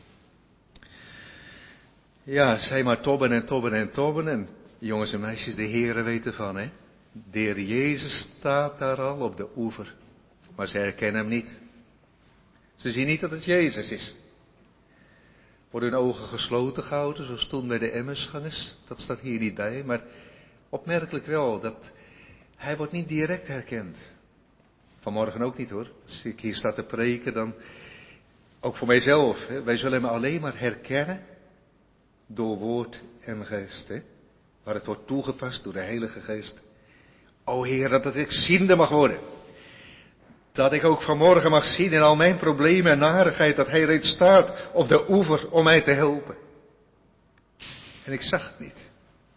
Ja, zij maar tobben en tobben en tobben. En jongens en meisjes, de Heere weten van, hè. De Heer Jezus staat daar al op de oever. Maar ze herkennen hem niet. Ze zien niet dat het Jezus is. Worden hun ogen gesloten gehouden, zoals toen bij de Emmausgangers. Dat staat hier niet bij, maar opmerkelijk wel dat hij wordt niet direct herkend. Vanmorgen ook niet hoor. Als ik hier sta te preken, dan ook voor mijzelf. Hè. Wij zullen hem alleen maar herkennen door woord en geest. Hè. Waar het wordt toegepast door de Heilige Geest. O Heer, dat ik ziende mag worden. Dat ik ook vanmorgen mag zien in al mijn problemen en narigheid, dat Hij reeds staat op de oever om mij te helpen. En ik zag het niet.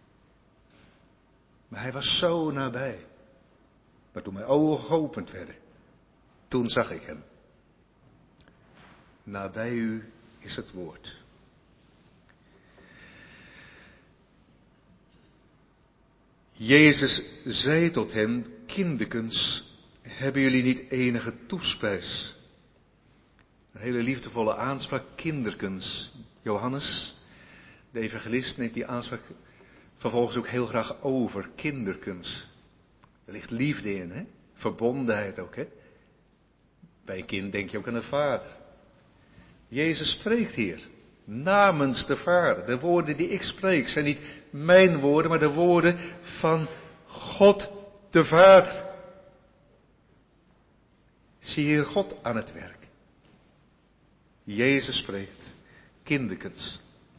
Maar Hij was zo nabij. Maar toen mijn ogen geopend werden, toen zag ik Hem. Nabij u is het woord. Jezus zei tot hen: kinderkens, hebben jullie niet enige toespijs? Een hele liefdevolle aanspraak, kinderkens. Johannes, de evangelist, neemt die aanspraak vervolgens ook heel graag over. Kinderkens. Er ligt liefde in, hè? Verbondenheid ook, hè? Bij een kind denk je ook aan een vader. Jezus spreekt hier namens de Vader. De woorden die ik spreek zijn niet mijn woorden, maar de woorden van God de Vader. Zie hier God aan het werk. Jezus spreekt, kinderkens.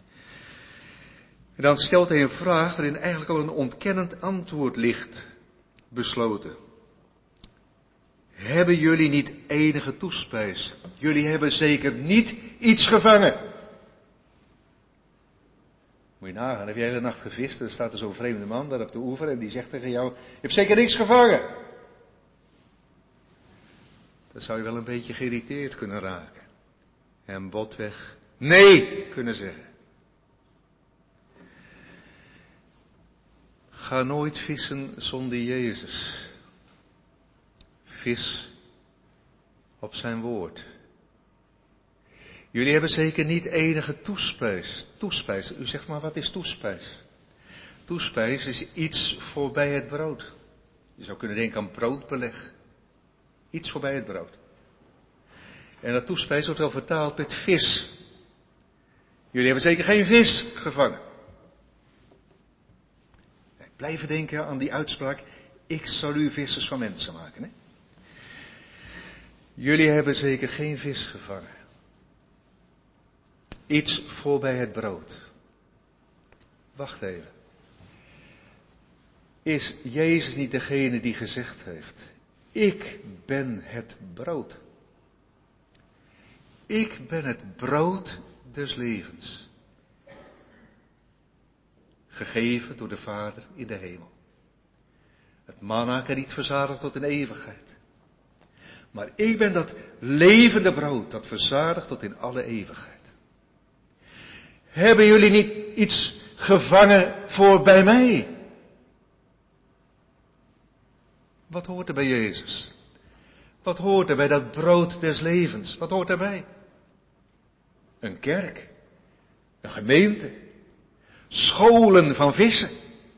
En dan stelt hij een vraag waarin eigenlijk al een ontkennend antwoord ligt besloten. Hebben jullie niet enige toespijs? Jullie hebben zeker niet iets gevangen. Moet je nagaan, heb je de hele nacht gevist en er staat er zo'n vreemde man daar op de oever en die zegt tegen jou, je hebt zeker niks gevangen. Dan zou je wel een beetje geïrriteerd kunnen raken. En botweg nee kunnen zeggen. Ga nooit vissen zonder Jezus. Vis op zijn woord. Jullie hebben zeker niet enige toespijs. Toespijs, u zegt maar, wat is toespijs? Toespijs is iets voorbij het brood. Je zou kunnen denken aan broodbeleg. Iets voorbij het brood. En dat toespijs wordt wel vertaald met vis. Jullie hebben zeker geen vis gevangen. Blijven denken aan die uitspraak, ik zal u vissers van mensen maken. Hè? Jullie hebben zeker geen vis gevangen. Iets voorbij het brood. Wacht even. Is Jezus niet degene die gezegd heeft, ik ben het brood. Ik ben het brood des levens. Gegeven door de Vader in de hemel. Het manna kan niet verzadigen tot in eeuwigheid. Maar ik ben dat levende brood dat verzadigt tot in alle eeuwigheid. Hebben jullie niet iets gevangen voor bij mij? Wat hoort er bij Jezus? Wat hoort er bij dat brood des levens? Wat hoort erbij? Een kerk. Een gemeente. Scholen van vissen.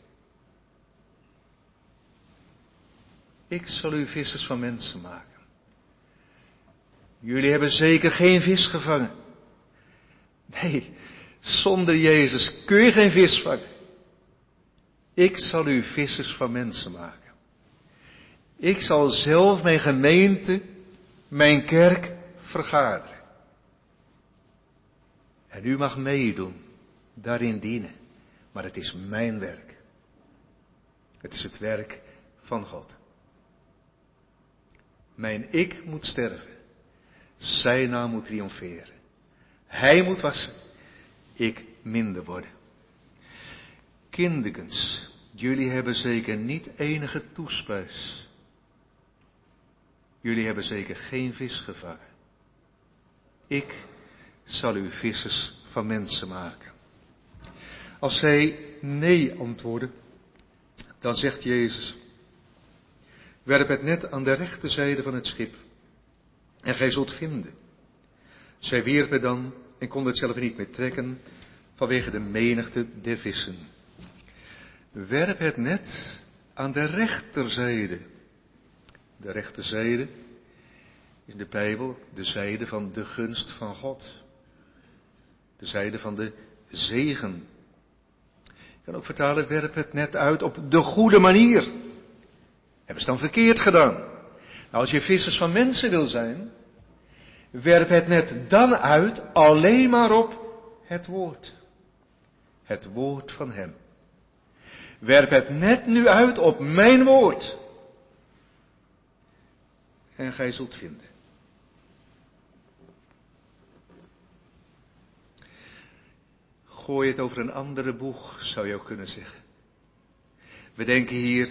Ik zal u vissers van mensen maken. Jullie hebben zeker geen vis gevangen. Nee, zonder Jezus kun je geen vis vangen. Ik zal u vissers van mensen maken. Ik zal zelf mijn gemeente, mijn kerk vergaderen. En u mag meedoen, daarin dienen. Maar het is mijn werk. Het is het werk van God. Mijn ik moet sterven. Zijn naam moet triomferen. Hij moet wassen. Ik minder worden. Kinderkens, jullie hebben zeker niet enige toespijs. Jullie hebben zeker geen vis gevangen. Ik zal u vissers van mensen maken. Als zij nee antwoorden, dan zegt Jezus, werp het net aan de rechterzijde van het schip en gij zult vinden. Zij wierpen dan en konden het zelf niet meer trekken vanwege de menigte der vissen. Werp het net aan de rechterzijde. De rechterzijde is in de Bijbel de zijde van de gunst van God. De zijde van de zegen. Je kan ook vertalen, werp het net uit op de goede manier. Hebben ze dan verkeerd gedaan? Nou, als je vissers van mensen wil zijn, werp het net dan uit alleen maar op het woord. Het woord van Hem. Werp het net nu uit op mijn woord. En gij zult vinden. Gooi het over een andere boeg, zou je ook kunnen zeggen. We denken hier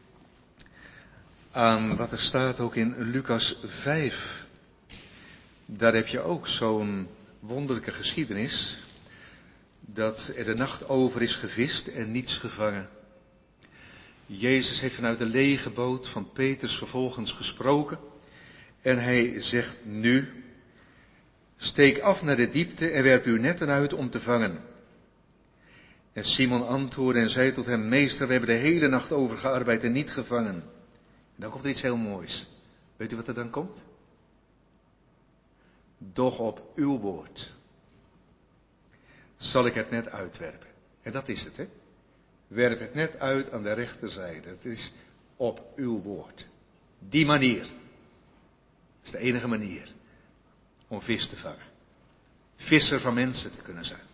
aan wat er staat ook in Lucas vijf. Daar heb je ook zo'n wonderlijke geschiedenis. Dat er de nacht over is gevist en niets gevangen. Jezus heeft vanuit de lege boot van Petrus vervolgens gesproken. En hij zegt nu, steek af naar de diepte en werp uw netten uit om te vangen. En Simon antwoordde en zei tot hem, meester, we hebben de hele nacht over gearbeid en niet gevangen. En dan komt er iets heel moois. Weet u wat er dan komt? Doch op uw woord zal ik het net uitwerpen. En dat is het, hè? Werp het net uit aan de rechterzijde. Het is op uw woord. Die manier. Dat is de enige manier om vis te vangen. Visser van mensen te kunnen zijn.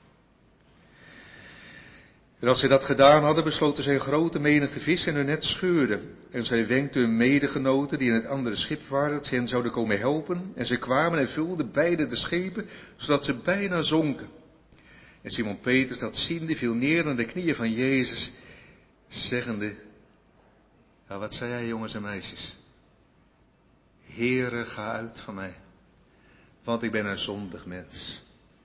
En als zij dat gedaan hadden, besloten zij een grote menigte vis in hun net scheurden. En zij wenkten hun medegenoten die in het andere schip waren, dat ze hen zouden komen helpen. En zij kwamen en vulden beide de schepen, zodat ze bijna zonken. En Simon Petrus, dat ziende, viel neer aan de knieën van Jezus, zeggende, ja, wat zei hij, jongens en meisjes? Heere, ga uit van mij, want ik ben een zondig mens.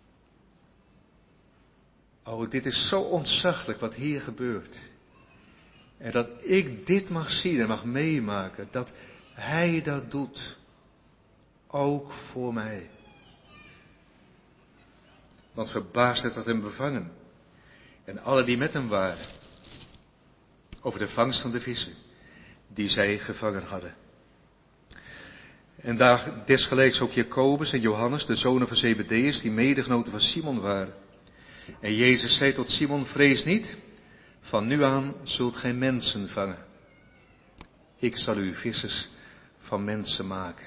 Oh, dit is zo ontzaglijk wat hier gebeurt. En dat ik dit mag zien en mag meemaken, dat hij dat doet, ook voor mij. Want verbaasd het had hem bevangen. En alle die met hem waren, over de vangst van de vissen, die zij gevangen hadden. En daar desgelijks ook Jacobus en Johannes, de zonen van Zebedeus, die medegenoten van Simon waren. En Jezus zei tot Simon, vrees niet, van nu aan zult gij mensen vangen. Ik zal u vissers van mensen maken.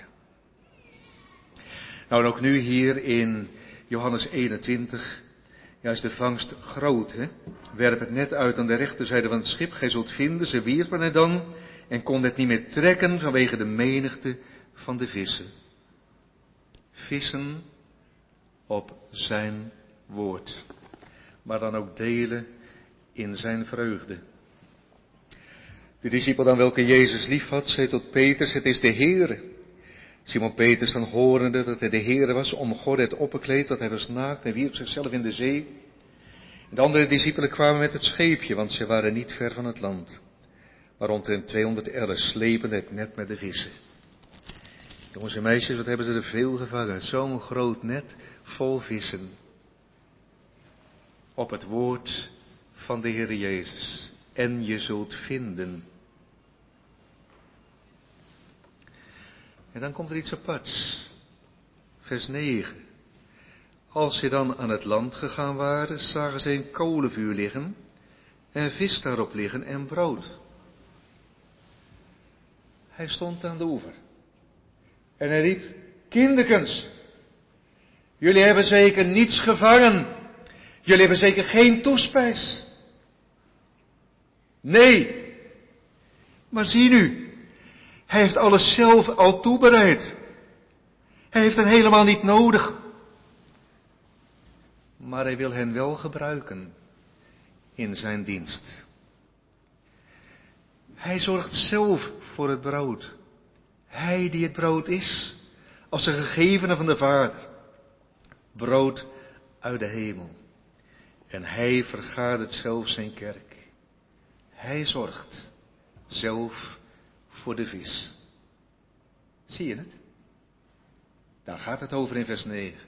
Nou, en ook nu hier in Johannes eenentwintig, ja, is de vangst groot, hè? Werp het net uit aan de rechterzijde van het schip, gij zult vinden, ze wierpen het dan en kon het niet meer trekken vanwege de menigte van de vissen. Vissen op zijn woord, maar dan ook delen in zijn vreugde. De discipel dan welke Jezus lief had, zei tot Petrus, het is de Heere. Simon Petrus dan horende dat hij de Heere was, omgorde het opperkleed, dat hij was naakt en wierp zichzelf in de zee. De andere discipelen kwamen met het scheepje, want zij waren niet ver van het land. Maar omtrent tweehonderd ellen slepende het net met de vissen. Jongens en meisjes, wat hebben ze er veel gevangen? Zo'n groot net vol vissen. Op het woord van de Heer Jezus. En je zult vinden. En dan komt er iets aparts. Vers negen. Als ze dan aan het land gegaan waren, zagen ze een kolenvuur liggen en vis daarop liggen en brood. Hij stond aan de oever. En hij riep, kinderkens, jullie hebben zeker niets gevangen. Jullie hebben zeker geen toespijs. Nee, maar zie nu, hij heeft alles zelf al toebereid. Hij heeft hen helemaal niet nodig. Maar hij wil hen wel gebruiken in zijn dienst. Hij zorgt zelf voor het brood. Hij die het brood is, als de gegevene van de Vader. Brood uit de hemel. En hij vergadert zelf zijn kerk. Hij zorgt zelf voor de vis. Zie je het? Daar gaat het over in vers negen.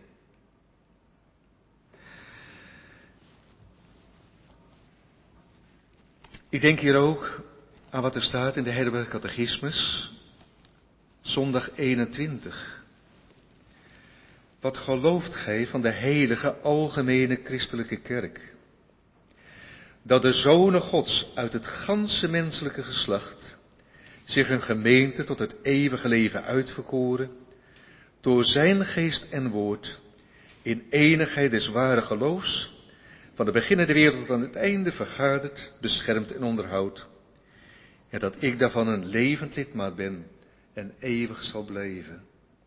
Ik denk hier ook aan wat er staat in de Heidelberger Catechismus, zondag eenentwintig. Wat gelooft gij van de heilige algemene christelijke kerk? Dat de zonen Gods uit het ganse menselijke geslacht zich een gemeente tot het eeuwige leven uitverkoren, door zijn geest en woord, in enigheid des ware geloofs, van de beginnende wereld tot aan het einde vergaderd, beschermd en onderhoudt. En dat ik daarvan een levend lidmaat ben en eeuwig zal blijven.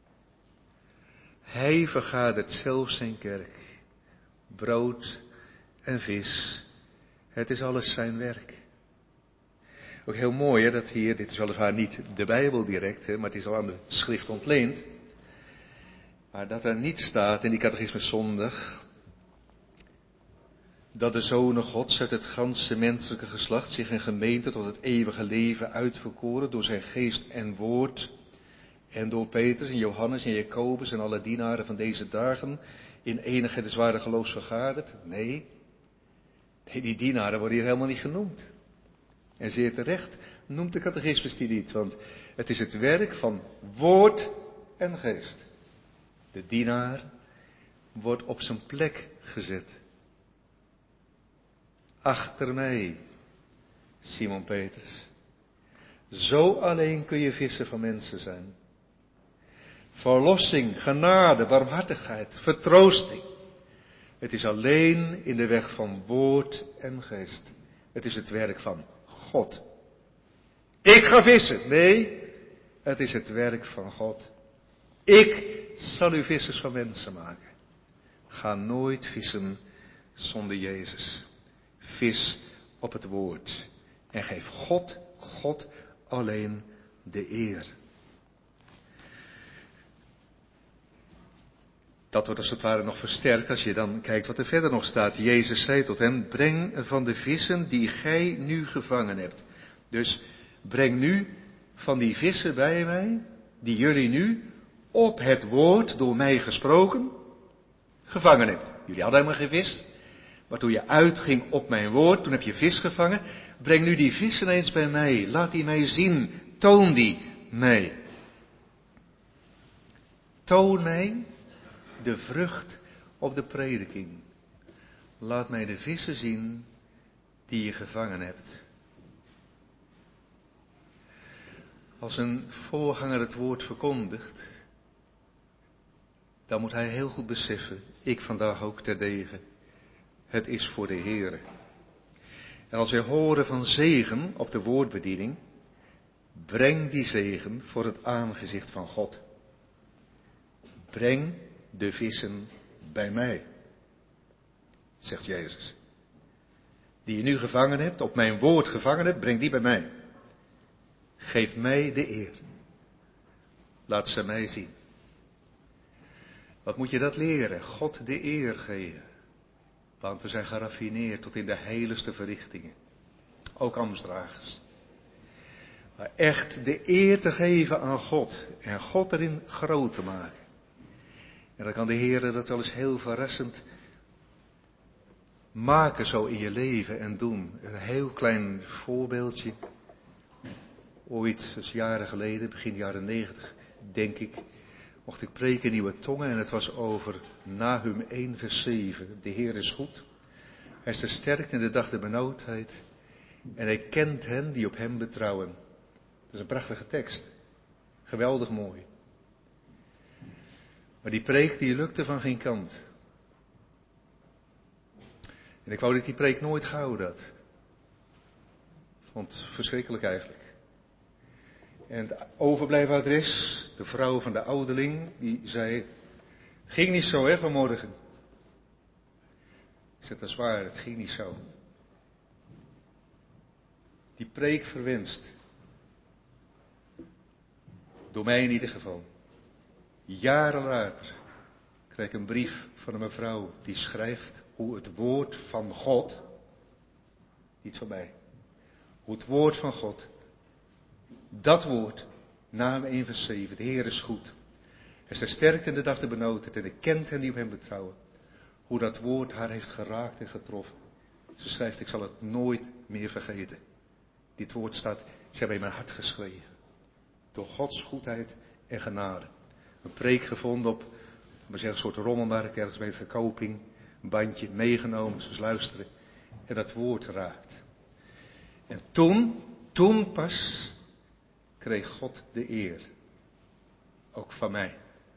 Hij vergadert zelf zijn kerk, brood en vis. Het is alles zijn werk. Ook heel mooi hè, dat hier, dit is weliswaar niet de Bijbel direct, hè, maar het is al aan de schrift ontleend. Maar dat er niet staat in die catechismus zondag, dat de zonen Gods uit het ganse menselijke geslacht zich een gemeente tot het eeuwige leven uitverkoren door zijn geest en woord. En door Petrus en Johannes en Jacobus en alle dienaren van deze dagen in enigheid des ware geloofs vergaderd. Nee, nee, die dienaren worden hier helemaal niet genoemd. En zeer terecht noemt de catechismus die niet, want het is het werk van woord en geest. De dienaar wordt op zijn plek gezet. Achter mij, Simon Petrus. Zo alleen kun je visser van mensen zijn. Verlossing, genade, barmhartigheid, vertroosting. Het is alleen in de weg van woord en geest. Het is het werk van God. Ik ga vissen. Nee, het is het werk van God. Ik zal u vissers van mensen maken. Ga nooit vissen zonder Jezus. Vis op het woord. En geef God, God alleen de eer. Dat wordt als het ware nog versterkt als je dan kijkt wat er verder nog staat. Jezus zei tot hen, breng van de vissen die gij nu gevangen hebt. Dus breng nu van die vissen bij mij, die jullie nu op het woord door mij gesproken gevangen hebt. Jullie hadden helemaal geen vis, maar toen je uitging op mijn woord, toen heb je vis gevangen. Breng nu die vissen eens bij mij, laat die mij zien, toon die mij. Toon mij de vrucht op de prediking. Laat mij de vissen zien die je gevangen hebt. Als een voorganger het woord verkondigt, dan moet hij heel goed beseffen, ik vandaag ook terdege, het is voor de Heere. En als wij horen van zegen op de woordbediening, breng die zegen voor het aangezicht van God. Breng de vissen bij mij, zegt Jezus. Die je nu gevangen hebt, op mijn woord gevangen hebt, breng die bij mij. Geef mij de eer. Laat ze mij zien. Wat moet je dat leren? God de eer geven. Want we zijn geraffineerd tot in de heiligste verrichtingen. Ook ambtsdragers. Maar echt de eer te geven aan God. En God erin groot te maken. En dan kan de Heer dat wel eens heel verrassend maken zo in je leven en doen. Een heel klein voorbeeldje. Ooit, dus jaren geleden, begin jaren negentig, denk ik, mocht ik preken nieuwe tongen en het was over Nahum één vers zeven. De Heer is goed. Hij is sterk in de dag der benauwdheid. En hij kent hen die op hem betrouwen. Dat is een prachtige tekst. Geweldig mooi. Maar die preek die lukte van geen kant. En ik wou dat die preek nooit gehouden had. Vond het verschrikkelijk eigenlijk. En het overblijven adres, de vrouw van de ouderling, die zei, ging niet zo hè vanmorgen. Ik zeg, dat is waar, het ging niet zo. Die preek verwenst. Door mij in ieder geval. Jaren later krijg ik een brief van een mevrouw die schrijft hoe het woord van God, niet van mij, hoe het woord van God, dat woord, Nahum één vers zeven, de Heer is goed. Hij is sterk in de dag der benauwdheid en hij kent hen die op hem betrouwen. Hoe dat woord haar heeft geraakt en getroffen. Ze schrijft, ik zal het nooit meer vergeten. Dit woord staat, ze hebben in mijn hart geschreven. Door Gods goedheid en genade. Een preek gevonden op, we zeggen, een soort rommelmarkt, ergens bij een verkoping. Een bandje meegenomen, ze luisteren. En dat woord raakt. En toen, toen pas, kreeg God de eer. Ook van mij.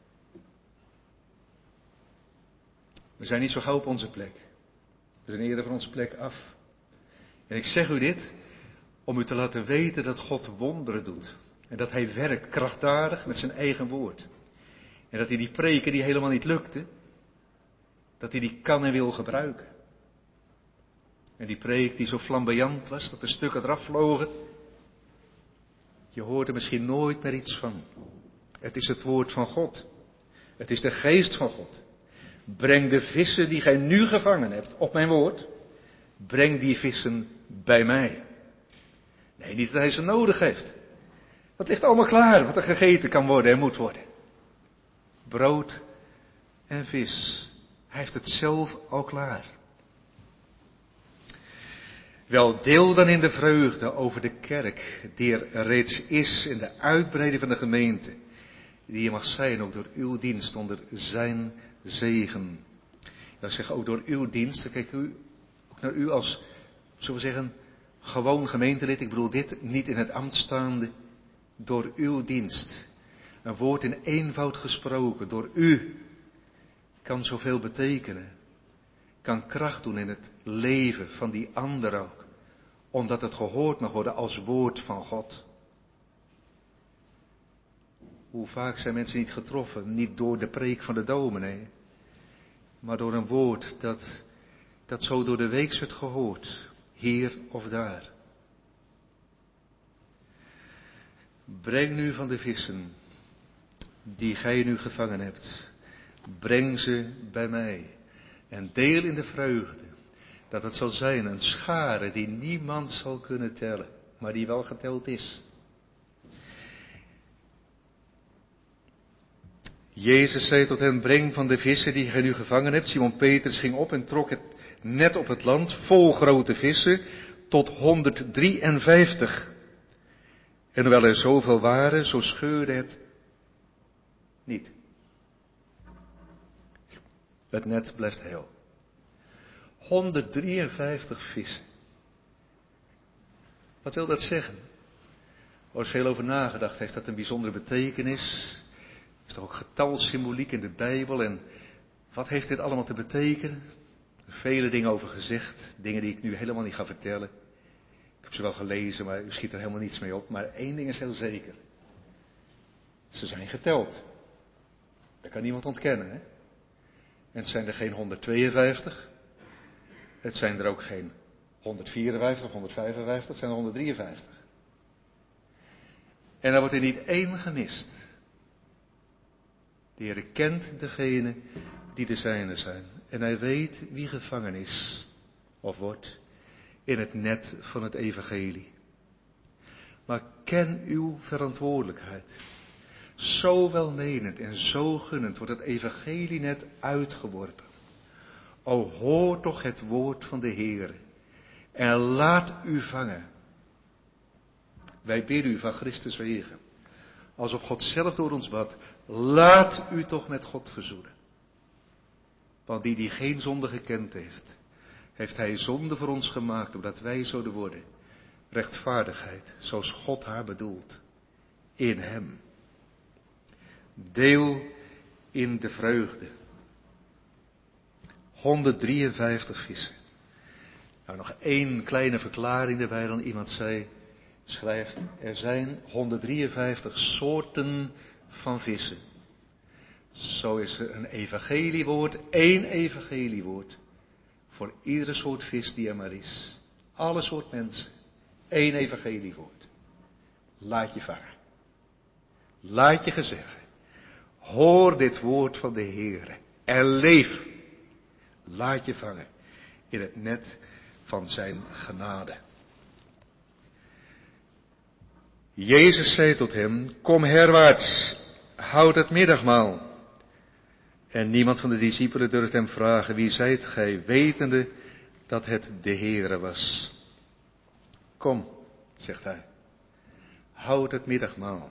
We zijn niet zo gauw op onze plek. We zijn eerder van onze plek af. En ik zeg u dit, om u te laten weten dat God wonderen doet. En dat hij werkt krachtdadig met zijn eigen woord. En dat hij die preken die helemaal niet lukte, dat hij die kan en wil gebruiken. En die preek die zo flamboyant was, dat de stukken eraf vlogen. Je hoort er misschien nooit meer iets van. Het is het woord van God. Het is de geest van God. Breng de vissen die gij nu gevangen hebt op mijn woord. Breng die vissen bij mij. Nee, niet dat hij ze nodig heeft. Dat ligt allemaal klaar, wat er gegeten kan worden en moet worden. Brood en vis. Hij heeft het zelf al klaar. Wel, deel dan in de vreugde over de kerk, die er reeds is in de uitbreiding van de gemeente. Die er mag zijn, ook door uw dienst, onder zijn zegen. Dat zeg ook door uw dienst, kijk u, ook naar u als, zullen we zeggen, gewoon gemeentelid. Ik bedoel dit niet in het ambt staande, door uw dienst. Een woord in eenvoud gesproken, door u, kan zoveel betekenen. Kan kracht doen in het leven van die ander ook. Omdat het gehoord mag worden als woord van God. Hoe vaak zijn mensen niet getroffen, niet door de preek van de dominee, maar door een woord dat, dat zo door de week werd gehoord, hier of daar. Breng nu van de vissen, die gij nu gevangen hebt, breng ze bij mij en deel in de vreugde, dat het zal zijn een schare die niemand zal kunnen tellen, maar die wel geteld is. Jezus zei tot hen, breng van de vissen die gij nu gevangen hebt. Simon Petrus ging op en trok het net op het land, vol grote vissen, tot honderddrieënvijftig. En hoewel er zoveel waren, zo scheurde het niet. Het net blijft heel. honderddrieënvijftig vissen. Wat wil dat zeggen? Er is veel over nagedacht. Heeft dat een bijzondere betekenis? Is er ook getalsymboliek in de Bijbel? En wat heeft dit allemaal te betekenen? Er zijn vele dingen over gezegd. Dingen die ik nu helemaal niet ga vertellen. Ik heb ze wel gelezen, maar u schiet er helemaal niets mee op. Maar één ding is heel zeker. Ze zijn geteld. Dat kan niemand ontkennen, hè? En het zijn er geen honderdtweeënvijftig. Het zijn er ook geen honderdvierenvijftig of honderdvijfenvijftig. Het zijn er honderddrieënvijftig. En daar wordt er niet één gemist. De Heer kent degene die de zijne zijn. En hij weet wie gevangen is of wordt in het net van het evangelie. Maar ken uw verantwoordelijkheid. Zo welmenend en zo gunnend wordt het evangelie net uitgeworpen. O hoor toch het woord van de Heer en laat u vangen. Wij bidden u van Christus wegen, alsof God zelf door ons bad, laat u toch met God verzoenen. Want die die geen zonde gekend heeft, heeft hij zonde voor ons gemaakt, opdat wij zouden worden. Rechtvaardigheid, zoals God haar bedoelt, in hem. Deel in de vreugde. honderddrieënvijftig vissen. Nou, nog één kleine verklaring erbij dan iemand zei, schrijft, er zijn honderddrieënvijftig soorten van vissen. Zo is er een evangeliewoord, één evangeliewoord, voor iedere soort vis die er maar is. Alle soort mensen, één evangeliewoord. Laat je vangen. Laat je gezeggen. Hoor dit woord van de Heere en leef. Laat je vangen in het net van zijn genade. Jezus zei tot hem, kom herwaarts, houd het middagmaal. En niemand van de discipelen durft hem vragen, wie zijt gij, wetende dat het de Heere was. Kom, zegt hij, houd het middagmaal.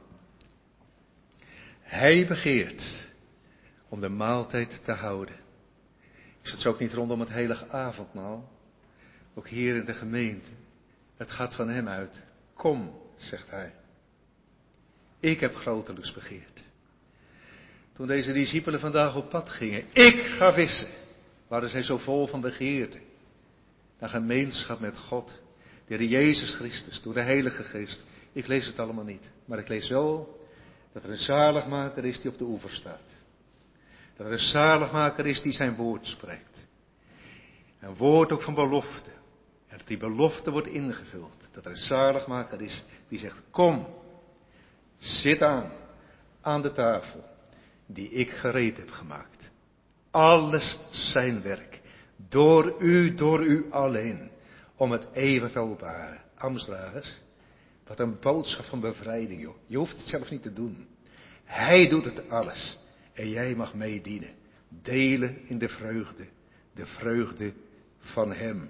Hij begeert om de maaltijd te houden. Is het zo ook niet rondom het heilige avondmaal? Ook hier in de gemeente. Het gaat van hem uit. Kom, zegt hij. Ik heb grotelijks begeerd. Toen deze discipelen vandaag op pad gingen. Ik ga vissen. Waren zij zo vol van begeerte. Naar gemeenschap met God. De Heer Jezus Christus. Door de Heilige Geest. Ik lees het allemaal niet. Maar ik lees wel dat er een zaligmaker is die op de oever staat. Dat er een zaligmaker is die zijn woord spreekt. Een woord ook van belofte. En dat die belofte wordt ingevuld. Dat er een zaligmaker is die zegt, kom, zit aan, aan de tafel die ik gereed heb gemaakt. Alles zijn werk. Door u, door u alleen. Om het even te openbaren. Ambtsdragers, wat een boodschap van bevrijding, joh. Je hoeft het zelf niet te doen. Hij doet het alles. En jij mag meedienen. Delen in de vreugde. De vreugde van hem.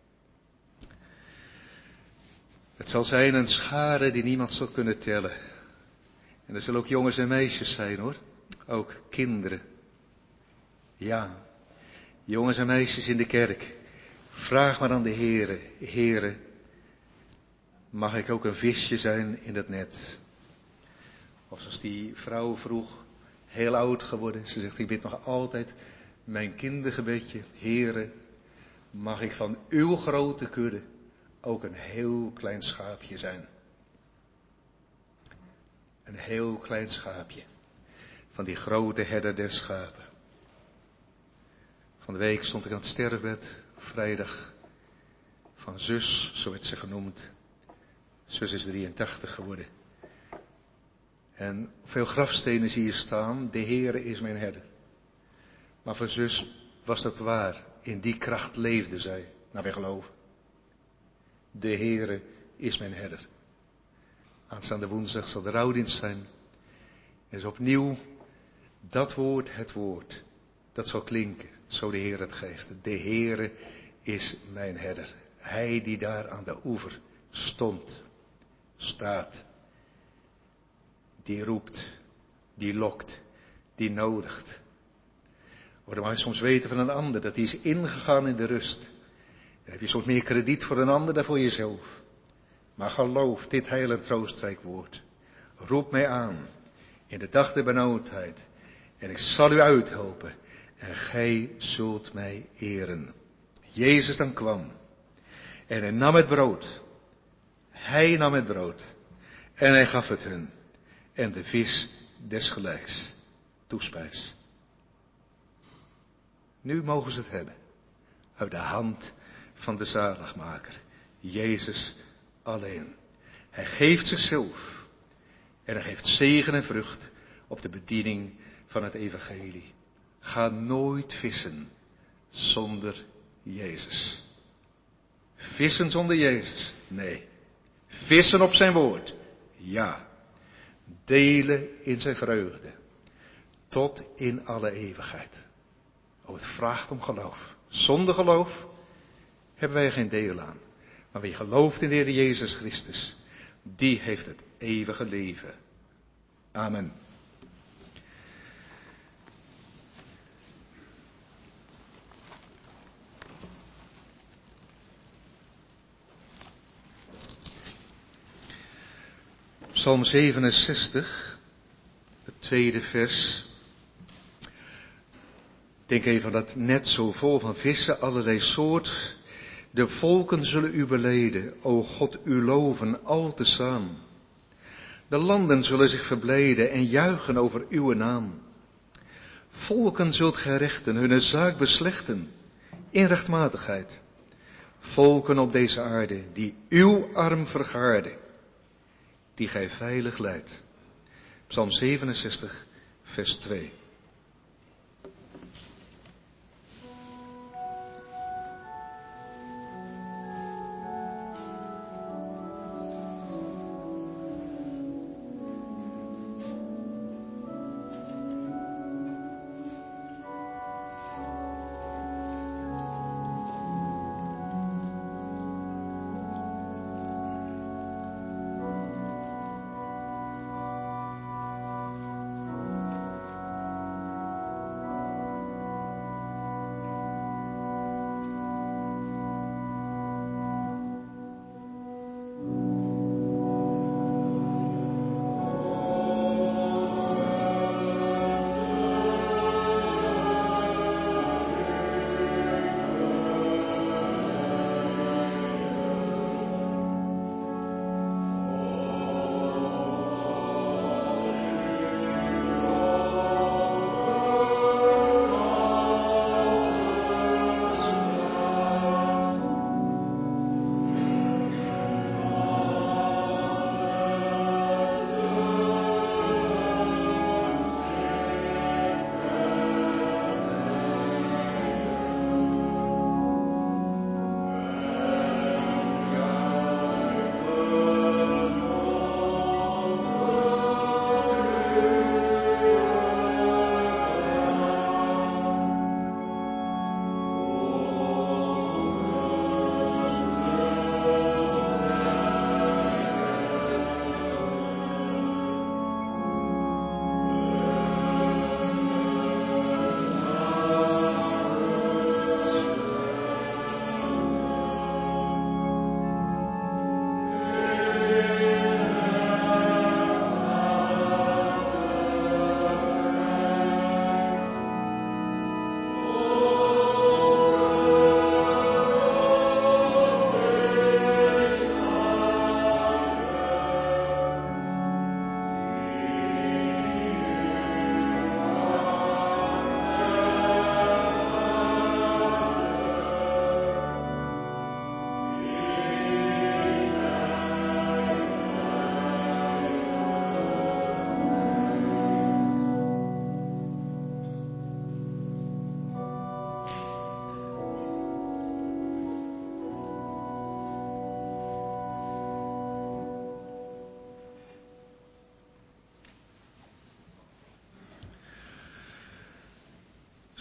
Het zal zijn een schare die niemand zal kunnen tellen. En er zullen ook jongens en meisjes zijn, hoor. Ook kinderen. Ja, jongens en meisjes in de kerk. Vraag maar aan de Heere. Heere, mag ik ook een visje zijn in dat net? Of zoals die vrouw vroeg, heel oud geworden. Ze zegt, ik bid nog altijd mijn kindergebedje. Heere, mag ik van uw grote kudde ook een heel klein schaapje zijn. Een heel klein schaapje. Van die grote herder der schapen. Van de week stond ik aan het sterfbed vrijdag van zus, zo werd ze genoemd. Zus is drieëntachtig geworden. En veel grafstenen zie je staan, de Heere is mijn herder. Maar voor zus was dat waar, in die kracht leefde zij, naar wij geloven. De Heere is mijn herder. Aanstaande woensdag zal de rouwdienst zijn. En is opnieuw dat woord, het woord, dat zal klinken, zo de Heer het geeft. De Heere is mijn herder. Hij die daar aan de oever stond, staat, die roept, die lokt, die nodigt. Worden wij soms weten van een ander dat hij is ingegaan in de rust. Dan heb je soms meer krediet voor een ander dan voor jezelf. Maar geloof dit heil en troostrijk woord. Roep mij aan in de dag der benauwdheid. En ik zal u uithelpen. En gij zult mij eren. Jezus dan kwam. En hij nam het brood. Hij nam het brood. En hij gaf het hun. En de vis desgelijks. Toespijs. Nu mogen ze het hebben. Uit de hand van de zaligmaker. Jezus alleen. Hij geeft zichzelf. En hij geeft zegen en vrucht op de bediening van het evangelie. Ga nooit vissen zonder Jezus. Vissen zonder Jezus? Nee. Vissen op zijn woord? Ja. Delen in zijn vreugde. Tot in alle eeuwigheid. Oh, het vraagt om geloof. Zonder geloof hebben wij geen deel aan. Maar wie gelooft in de Heer Jezus Christus, die heeft het eeuwige leven. Amen. Psalm zevenenzestig, het tweede vers. Denk even dat net zo vol van vissen, allerlei soort. De volken zullen u beleden, o God, u loven al tezaam. De landen zullen zich verblijden en juichen over uw naam. Volken zult gij rechten, hun zaak beslechten, in rechtmatigheid. Volken op deze aarde, die uw arm vergaarden, die gij veilig leidt. Psalm zevenenzestig, vers twee.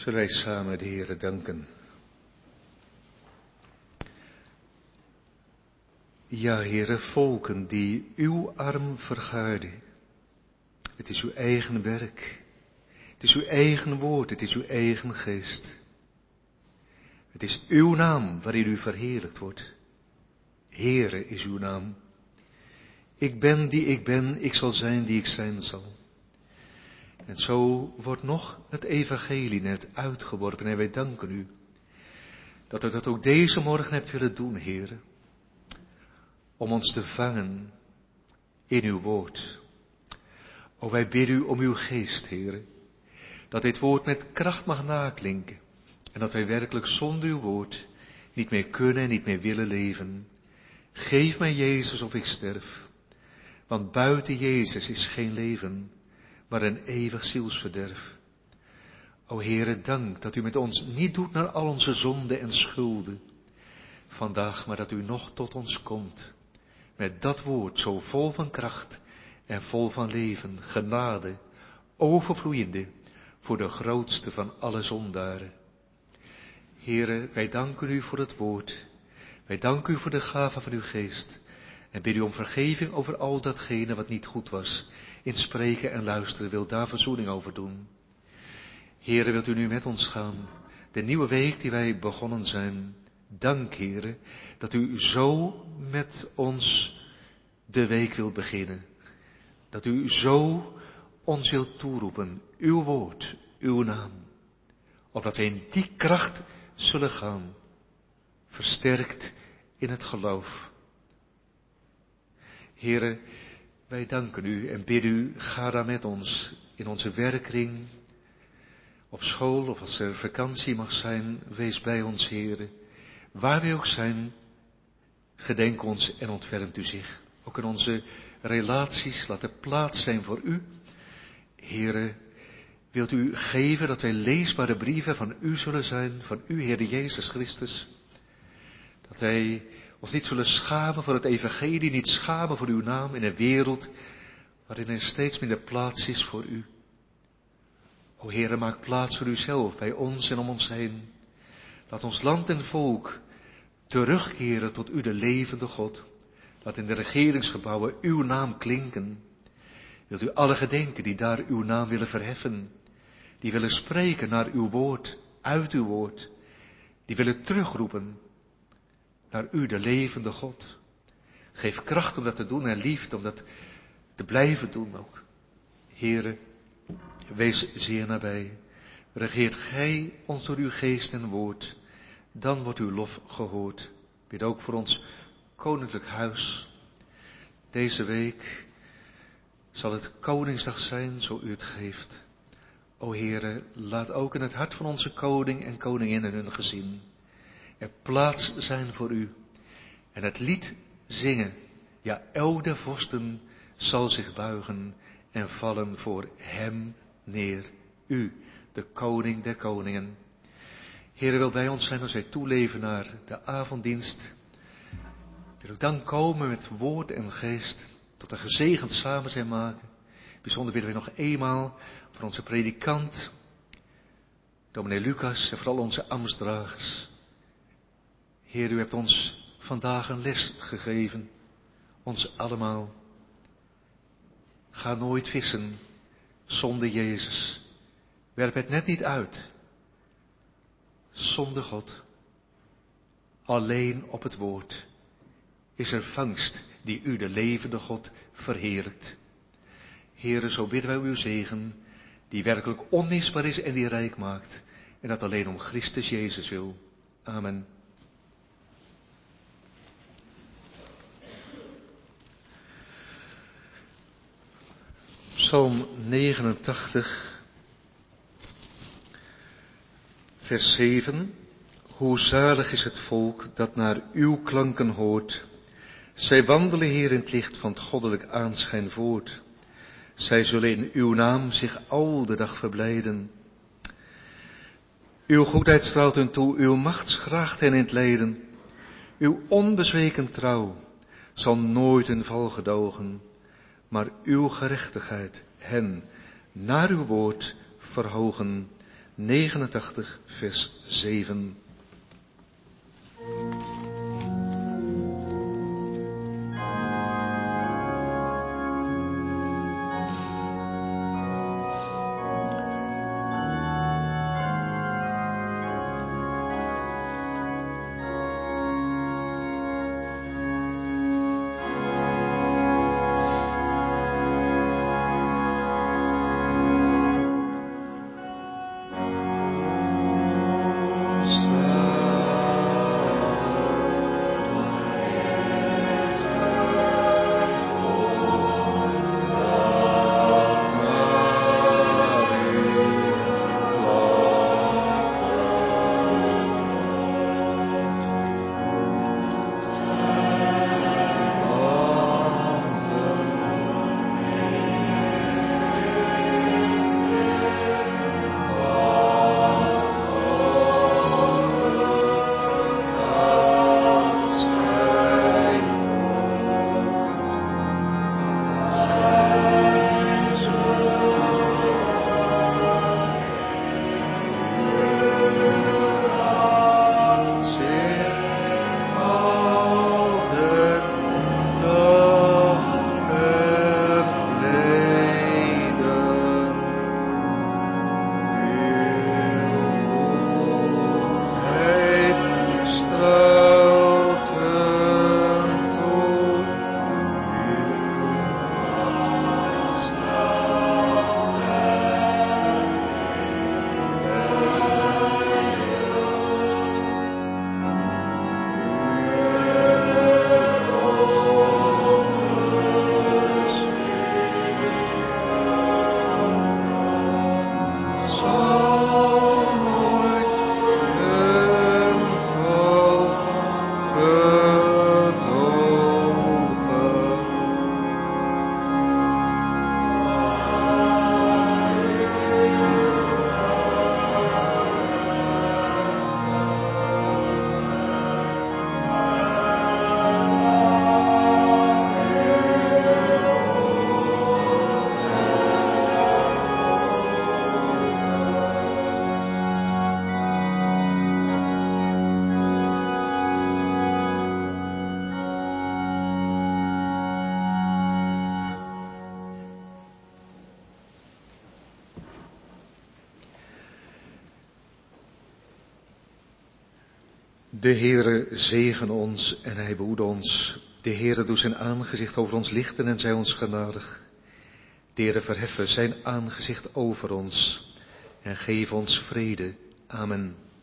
Zullen wij samen de Heere danken. Ja, Heere, volken die uw arm vergaarden. Het is uw eigen werk. Het is uw eigen woord. Het is uw eigen geest. Het is uw naam waarin u verheerlijkt wordt. Heere is uw naam. Ik ben die ik ben, ik zal zijn die ik zijn zal. En zo wordt nog het evangelie net uitgeworpen en wij danken u dat u dat ook deze morgen hebt willen doen, Heere. Om ons te vangen in uw woord. O, wij bidden u om uw geest, Heere. Dat dit woord met kracht mag naklinken. En dat wij werkelijk zonder uw woord niet meer kunnen en niet meer willen leven. Geef mij Jezus of ik sterf. Want buiten Jezus is geen leven, maar een eeuwig zielsverderf. O Heere, dank dat u met ons niet doet naar al onze zonden en schulden. Vandaag, maar dat u nog tot ons komt. Met dat woord zo vol van kracht en vol van leven, genade, overvloeiende voor de grootste van alle zondaren. Heere, wij danken u voor het woord. Wij danken u voor de gave van uw geest. En bidden u om vergeving over al datgene wat niet goed was. In spreken en luisteren, wil daar verzoening over doen. Heere, wilt u nu met ons gaan. De nieuwe week die wij begonnen zijn. Dank, Heere, dat u zo met ons de week wilt beginnen. Dat u zo ons wilt toeroepen. Uw woord, uw naam. Opdat wij in die kracht zullen gaan. Versterkt in het geloof. Heere, wij danken u en bidden u, ga daar met ons in onze werkkring, op school of als er vakantie mag zijn, wees bij ons, Heere. Waar wij ook zijn, gedenk ons en ontfermt u zich. Ook in onze relaties, laat er plaats zijn voor u. Heere, wilt u geven dat wij leesbare brieven van u zullen zijn, van u, Heere Jezus Christus. Dat wij ons niet zullen schamen voor het evangelie, niet schamen voor uw naam in een wereld waarin er steeds minder plaats is voor u. O Heere, maak plaats voor uzelf bij ons en om ons heen. Laat ons land en volk terugkeren tot u, de levende God. Laat in de regeringsgebouwen uw naam klinken. Wilt u alle gedenken die daar uw naam willen verheffen, die willen spreken naar uw woord, uit uw woord, die willen terugroepen naar u, de levende God. Geef kracht om dat te doen en liefde om dat te blijven doen ook. Heere, wees zeer nabij. Regeert gij ons door uw geest en woord, dan wordt uw lof gehoord. Bid ook voor ons koninklijk huis. Deze week zal het Koningsdag zijn, zo u het geeft. O Heere, laat ook in het hart van onze koning en koningin en hun gezin er plaats zijn voor u. En het lied zingen, ja, elk der vorsten zal zich buigen en vallen voor hem neer. U, de koning der koningen. Heere, wil bij ons zijn als wij toeleven naar de avonddienst. Wil ook dan komen met woord en geest, tot een gezegend samen zijn maken. Bijzonder willen we nog eenmaal voor onze predikant, dominee Lucas en vooral onze ambtsdragers. Heer, u hebt ons vandaag een les gegeven, ons allemaal. Ga nooit vissen zonder Jezus. Werp het net niet uit. Zonder God, alleen op het woord, is er vangst die u, de levende God, verheerlijkt. Heere, zo bidden wij uw zegen, die werkelijk onmisbaar is en die rijk maakt, en dat alleen om Christus Jezus wil. Amen. Psalm negenentachtig, vers zeven. Hoe zalig is het volk dat naar uw klanken hoort. Zij wandelen, Heer, in het licht van het goddelijk aanschijn voort. Zij zullen in uw naam zich al de dag verblijden. Uw goedheid straalt hun toe, uw macht schraagt hen in het lijden. Uw onbezweken trouw zal nooit een val gedogen, maar uw gerechtigheid hen naar uw woord verhogen. negenentachtig, vers zeven. De Heere zegen ons en hij behoede ons. De Heere doet zijn aangezicht over ons lichten en zij ons genadig. De Heere verheffen zijn aangezicht over ons en geef ons vrede. Amen.